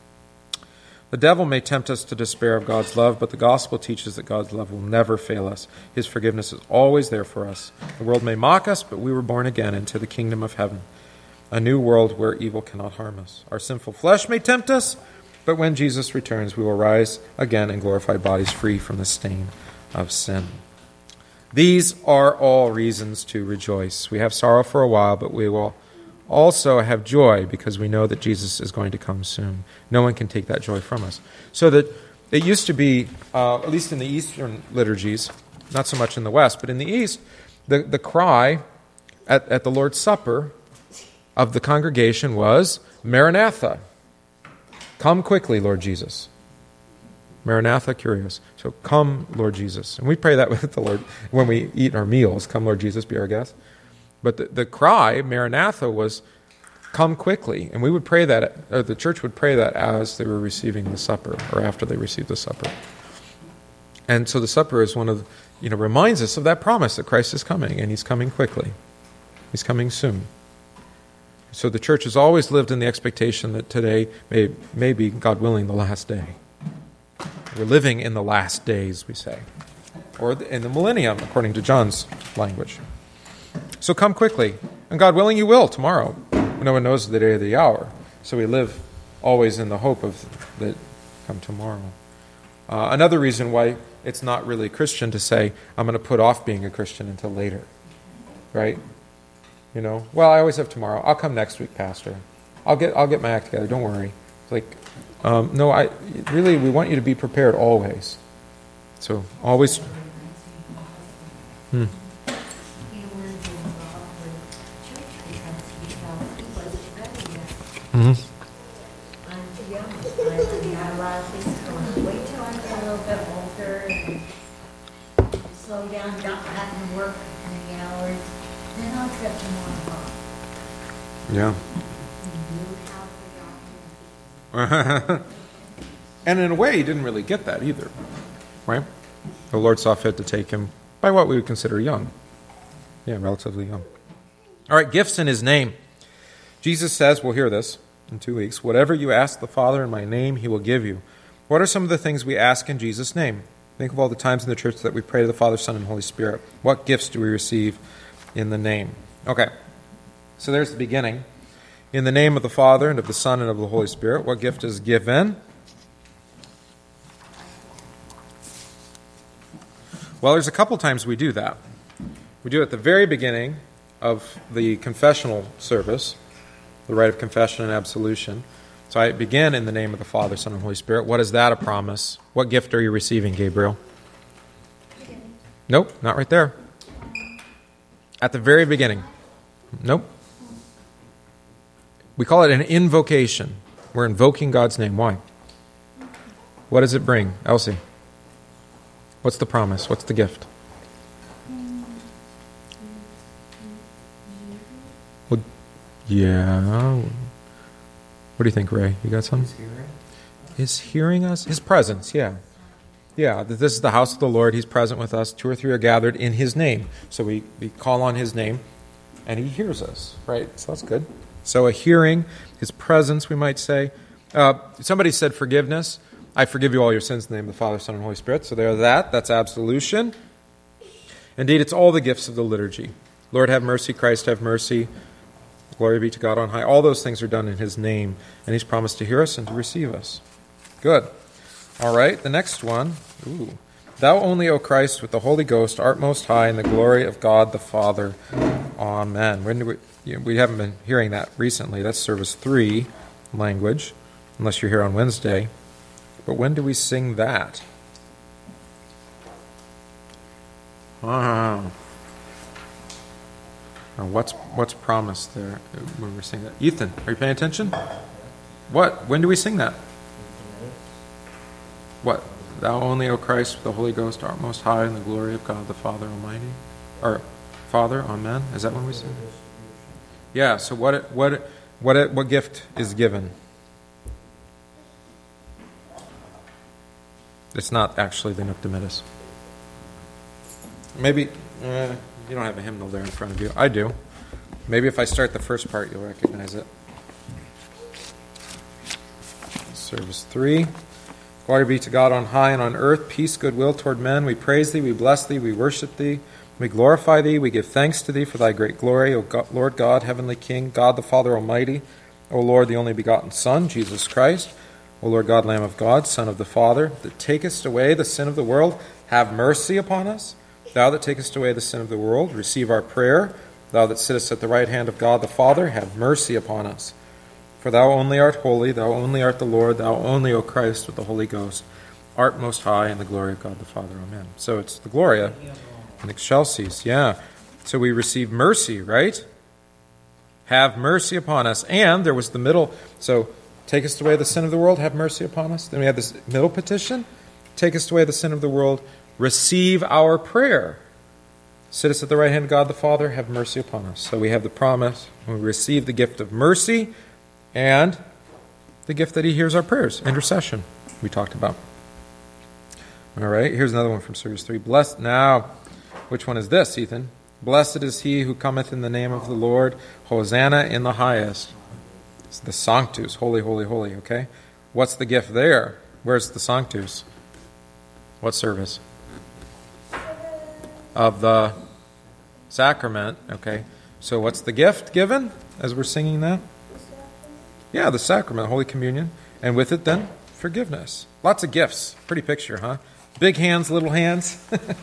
The devil may tempt us to despair of God's love, but the gospel teaches that God's love will never fail us. His forgiveness is always there for us. The world may mock us, but we were born again into the kingdom of heaven, a new world where evil cannot harm us. Our sinful flesh may tempt us, but when Jesus returns, we will rise again in glorified bodies free from the stain of sin. These are all reasons to rejoice. We have sorrow for a while, but we will also have joy because we know that Jesus is going to come soon. No one can take that joy from us. So that it used to be, uh, at least in the Eastern liturgies, not so much in the West, but in the East, the, the cry at, at the Lord's Supper of the congregation was, Maranatha, come quickly, Lord Jesus. Maranatha, Kyrios. So come, Lord Jesus. And we pray that with the Lord when we eat our meals. Come, Lord Jesus, be our guest. But the, the cry, Maranatha, was come quickly. And we would pray that, or the church would pray that as they were receiving the supper, or after they received the supper. And so the supper is one of, you know, reminds us of that promise that Christ is coming, and he's coming quickly. He's coming soon. So the church has always lived in the expectation that today may, may be, God willing, the last day. We're living in the last days, we say. Or in the millennium, according to John's language. So come quickly. And God willing, you will tomorrow. No one knows the day or the hour. So we live always in the hope of that come tomorrow. Uh, another reason why it's not really Christian to say, I'm going to put off being a Christian until later. Right? You know, well, I always have tomorrow. I'll come next week, Pastor. I'll get I'll get my act together. Don't worry. It's like, um, no, I really, we want you to be prepared always. So, always. Hmm. Mm-hmm. I'm too young. I got a lot of things going. Wait till I get a little bit older and slow down, not having to work many hours. Then I'll trip tomorrow. Yeah. And in a way, he didn't really get that either, right? The Lord saw fit to take him by what we would consider young. Yeah, relatively young. All right, gifts in his name. Jesus says, we'll hear this in two weeks, whatever you ask the Father in my name, he will give you. What are some of the things we ask in Jesus' name? Think of all the times in the church that we pray to the Father, Son, and Holy Spirit. What gifts do we receive in the name? Okay, so there's the beginning. In the name of the Father, and of the Son, and of the Holy Spirit, what gift is given? Well, there's a couple times we do that. We do it at the very beginning of the confessional service, the rite of confession and absolution. So I begin in the name of the Father, Son, and Holy Spirit. What is that a promise? What gift are you receiving, Gabriel? Nope, not right there. At the very beginning. Nope. We call it an invocation. We're invoking God's name. Why? What does it bring? Elsie? What's the promise? What's the gift? Well, yeah. What do you think, Ray? You got something? His hearing. His hearing us? His presence, yeah. Yeah, that this is the house of the Lord. He's present with us. Two or three are gathered in his name. So we, we call on his name, and he hears us, right? So that's good. So a hearing, his presence, we might say. Uh, somebody said forgiveness. I forgive you all your sins in the name of the Father, Son, and Holy Spirit. So there's that. That's absolution. Indeed, it's all the gifts of the liturgy. Lord, have mercy. Christ, have mercy. Glory be to God on high. All those things are done in his name, and he's promised to hear us and to receive us. Good. All right, the next one. Ooh. Thou only, O Christ, with the Holy Ghost, art most high in the glory of God the Father. Amen. When do we, you know, we haven't been hearing that recently. That's service three language, unless you're here on Wednesday. But when do we sing that? Ah. Now what's what's promised there when we're singing that? Ethan, are you paying attention? What? When do we sing that? What? Thou only, O Christ, with the Holy Ghost, art most high in the glory of God the Father Almighty. Or Father, Amen. Is that when we sing? Yeah. So what? What? What? What gift is given? It's not actually the Nunc Dimittis. Maybe uh, you don't have a hymnal there in front of you. I do. Maybe if I start the first part, you'll recognize it. Service three. Glory be to God on high and on earth, peace, goodwill toward men. We praise thee, we bless thee, we worship thee, we glorify thee, we give thanks to thee for thy great glory, O God, Lord God, heavenly King, God the Father Almighty, O Lord, the only begotten Son, Jesus Christ, O Lord God, Lamb of God, Son of the Father, that takest away the sin of the world, have mercy upon us. Thou that takest away the sin of the world, receive our prayer. Thou that sittest at the right hand of God the Father, have mercy upon us. For thou only art holy, thou only art the Lord, thou only, O Christ, with the Holy Ghost, art most high in the glory of God the Father. Amen. So it's the Gloria and Excelsis, yeah. So we receive mercy, right? Have mercy upon us. And there was the middle, so Take us away the sin of the world, have mercy upon us. Then we have this middle petition. Take us away the sin of the world, receive our prayer. Sit us at the right hand of God the Father, have mercy upon us. So we have the promise, we receive the gift of mercy and the gift that he hears our prayers, intercession, we talked about. All right, here's another one from Series three. Blessed, now, which one is this, Ethan? Blessed is he who cometh in the name of the Lord. Hosanna in the highest. It's the Sanctus, holy, holy, holy, okay? What's the gift there? Where's the Sanctus? What service? Of the sacrament, okay? So what's the gift given as we're singing that? Yeah, the sacrament, Holy Communion. And with it then, forgiveness. Lots of gifts. Pretty picture, huh? Big hands, little hands.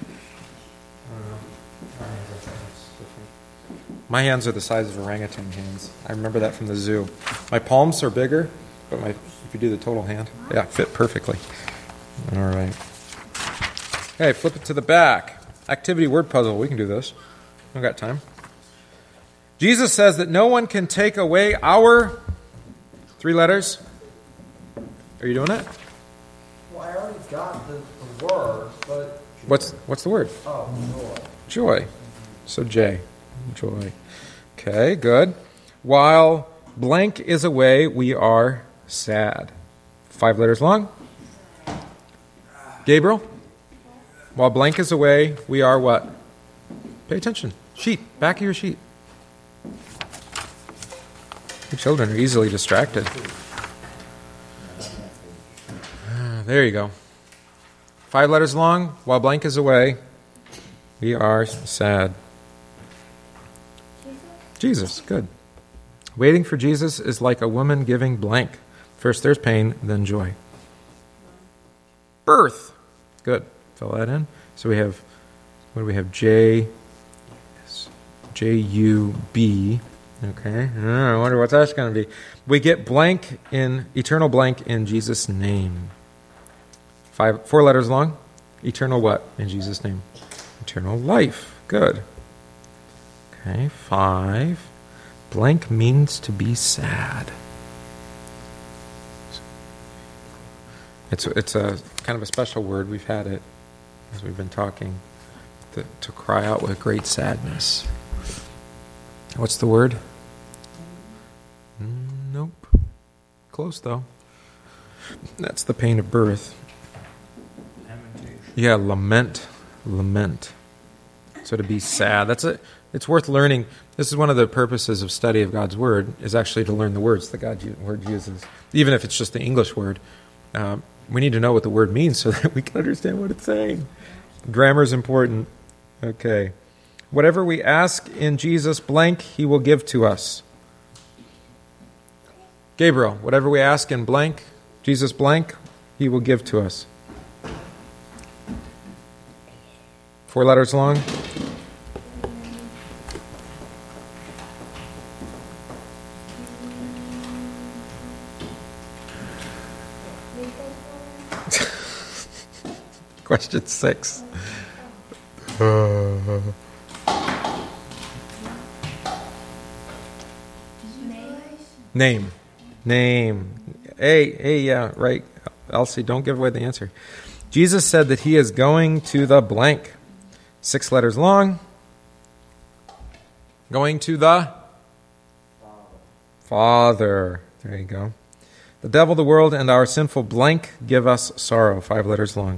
My hands are the size of orangutan hands. I remember that from the zoo. My palms are bigger, but my if you do the total hand, yeah, fit perfectly. All right. Okay, flip it to the back. Activity word puzzle. We can do this. I've got time. Jesus says that no one can take away our three letters. Are you doing it? Well, I already got the, the word, but... What's what's the word? Oh, joy. Joy. So J. Joy. Okay, good. While blank is away, we are sad. Five letters long. Gabriel? While blank is away, we are what? Pay attention. Sheet. Back of your sheet. Your children are easily distracted. Ah, there you go. Five letters long. While blank is away, we are sad. Jesus. Good. Waiting for Jesus is like a woman giving blank. First there's pain, then joy. Birth. Good. Fill that in. So we have, what do we have? J, J U B. Okay. I wonder what that's going to be. We get blank in, eternal blank in Jesus' name. Five, four letters long. Eternal what in Jesus' name? Eternal life. Good. Okay. Five. Blank means to be sad. It's it's a kind of a special word. We've had it as we've been talking. To, to cry out with great sadness. What's the word? Mm, nope. Close though. That's the pain of birth. Yeah, lament. Lament. So to be sad. That's it. It's worth learning. This is one of the purposes of study of God's Word, is actually to learn the words that God's Word uses. Even if it's just the English word. Um, we need to know what the word means so that we can understand what it's saying. Grammar is important. Okay. Whatever we ask in Jesus blank, he will give to us. Gabriel, whatever we ask in blank, Jesus blank, he will give to us. Four letters long. Question six. Uh, name. Name. Hey, hey, yeah, right. Elsie, don't give away the answer. Jesus said that he is going to the blank. Six letters long. Going to the Father. Father. There you go. The devil, the world, and our sinful blank give us sorrow. Five letters long.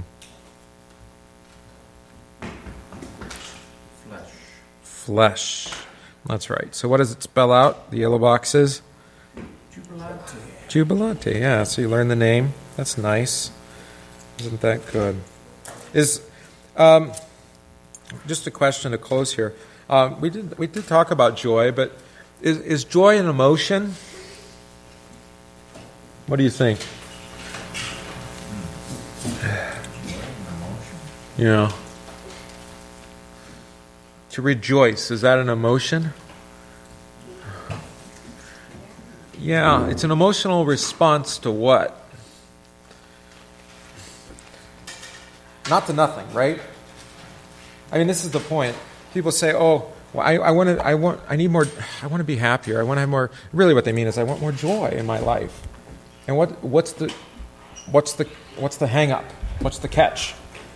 Flesh. Flesh. That's right. So what does it spell out? The yellow boxes? Jubilate. Jubilate, yeah. So you learn the name. That's nice. Isn't that good? Is um, just a question to close here. Um, we did we did talk about joy, but is is joy an emotion? What do you think? Yeah. To rejoice, is that an emotion? Yeah, it's an emotional response to what? Not to nothing, right? I mean, this is the point. People say, "Oh, well, I, I want to, I want, I need more. I want to be happier. I want to have more." Really, what they mean is, I want more joy in my life. And what what's the what's the what's the hang up? What's the catch?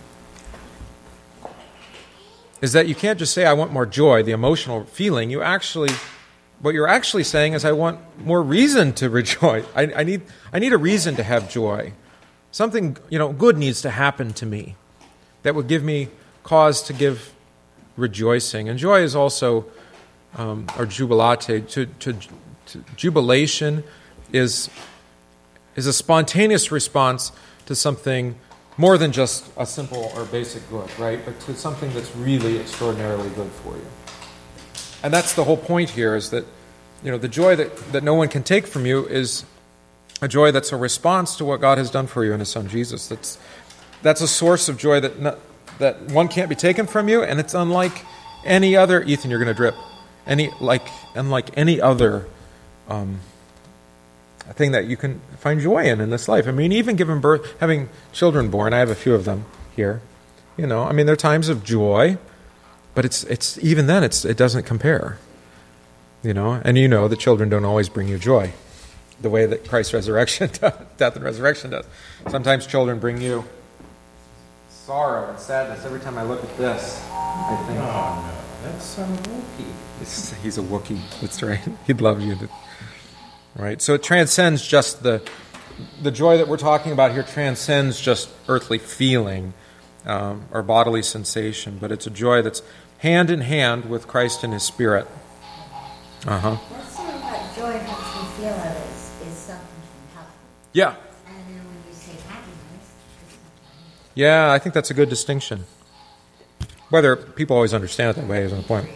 Is that you can't just say, I want more joy, the emotional feeling. You actually, what you're actually saying is, I want more reason to rejoice. I, I need I need a reason to have joy. Something, you know, good needs to happen to me that would give me cause to give rejoicing. And joy is also, um, or jubilate, to, to, to jubilation is, is a spontaneous response to something more than just a simple or basic good, right? But to something that's really extraordinarily good for you. And that's the whole point here, is that, you know, the joy that, that no one can take from you is a joy that's a response to what God has done for you in His Son Jesus. That's that's a source of joy that not, that one can't be taken from you, and it's unlike any other. Ethan, you're going to drip. Any like unlike any other um, thing that you can find joy in in this life. I mean, even giving birth, having children born. I have a few of them here. You know, I mean, there are times of joy, but it's it's even then it's it doesn't compare. You know, and you know the children don't always bring you joy, the way that Christ's resurrection, death and resurrection does. Sometimes children bring you sorrow and sadness. Every time I look at this, I think, oh no, that's some Wookiee. He's a Wookiee. That's right. He'd love you. To, right. So it transcends just the the joy that we're talking about here. Transcends just earthly feeling um, or bodily sensation, but it's a joy that's hand in hand with Christ and His Spirit. Uh huh. That's sort of what joy makes me feel of is, is something from heaven. Yeah. And then when you say happiness, it's something. Yeah, I think that's a good distinction. Whether people always understand it that way isn't the point.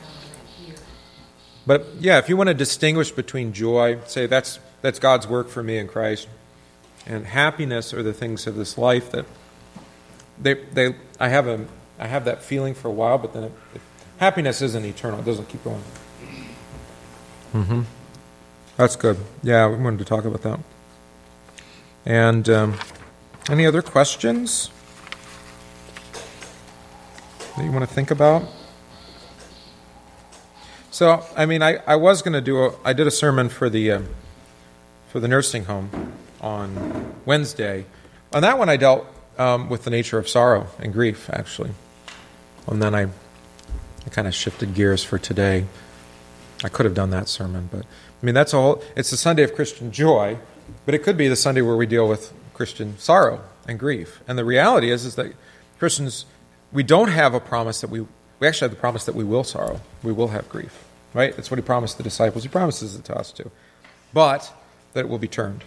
But yeah, if you want to distinguish between joy, say that's that's God's work for me in Christ, and happiness are the things of this life that they they I have a I have that feeling for a while, but then it, it, happiness isn't eternal. It doesn't keep going. Mm-hmm. That's good. Yeah, we wanted to talk about that. And um, any other questions that you want to think about? So, I mean, I, I was going to do a, I did a sermon for the uh, for the nursing home on Wednesday. On that one, I dealt um, with the nature of sorrow and grief, actually. And then I, I kind of shifted gears for today. I could have done that sermon, but I mean, that's a whole, it's the Sunday of Christian joy, but it could be the Sunday where we deal with Christian sorrow and grief. And the reality is, is that Christians, we don't have a promise that we, we actually have the promise that we will sorrow. We will have grief, right? That's what He promised the disciples. He promises it to us too. But that it will be turned.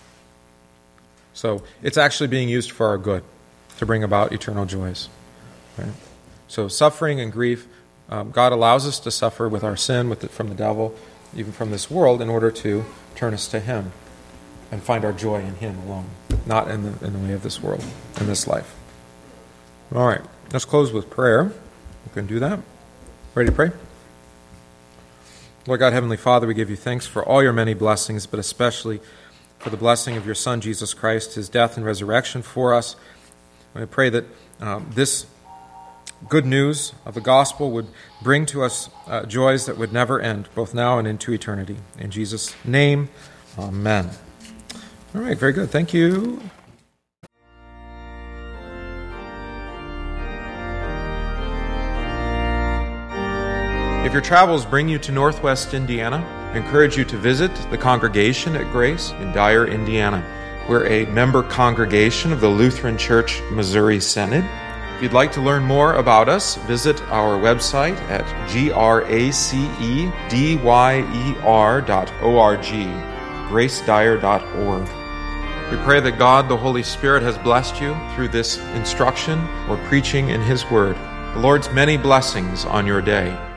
So it's actually being used for our good to bring about eternal joys, right? So suffering and grief, Um, God allows us to suffer with our sin with the, from the devil, even from this world, in order to turn us to Him and find our joy in Him alone, not in the, in the way of this world, in this life. All right, let's close with prayer. We can do that. Ready to pray? Lord God, Heavenly Father, we give You thanks for all Your many blessings, but especially for the blessing of Your Son, Jesus Christ, His death and resurrection for us. I pray that um, this good news of the gospel would bring to us uh, joys that would never end, both now and into eternity. In Jesus' name, amen. All right, very good. Thank you. If your travels bring you to Northwest Indiana, I encourage you to visit the congregation at Grace in Dyer, Indiana. We're a member congregation of the Lutheran Church Missouri Synod. If you'd like to learn more about us, visit our website at gracedyer dot org, gracedyer dot org. We pray that God, the Holy Spirit, has blessed you through this instruction or preaching in His Word. The Lord's many blessings on your day.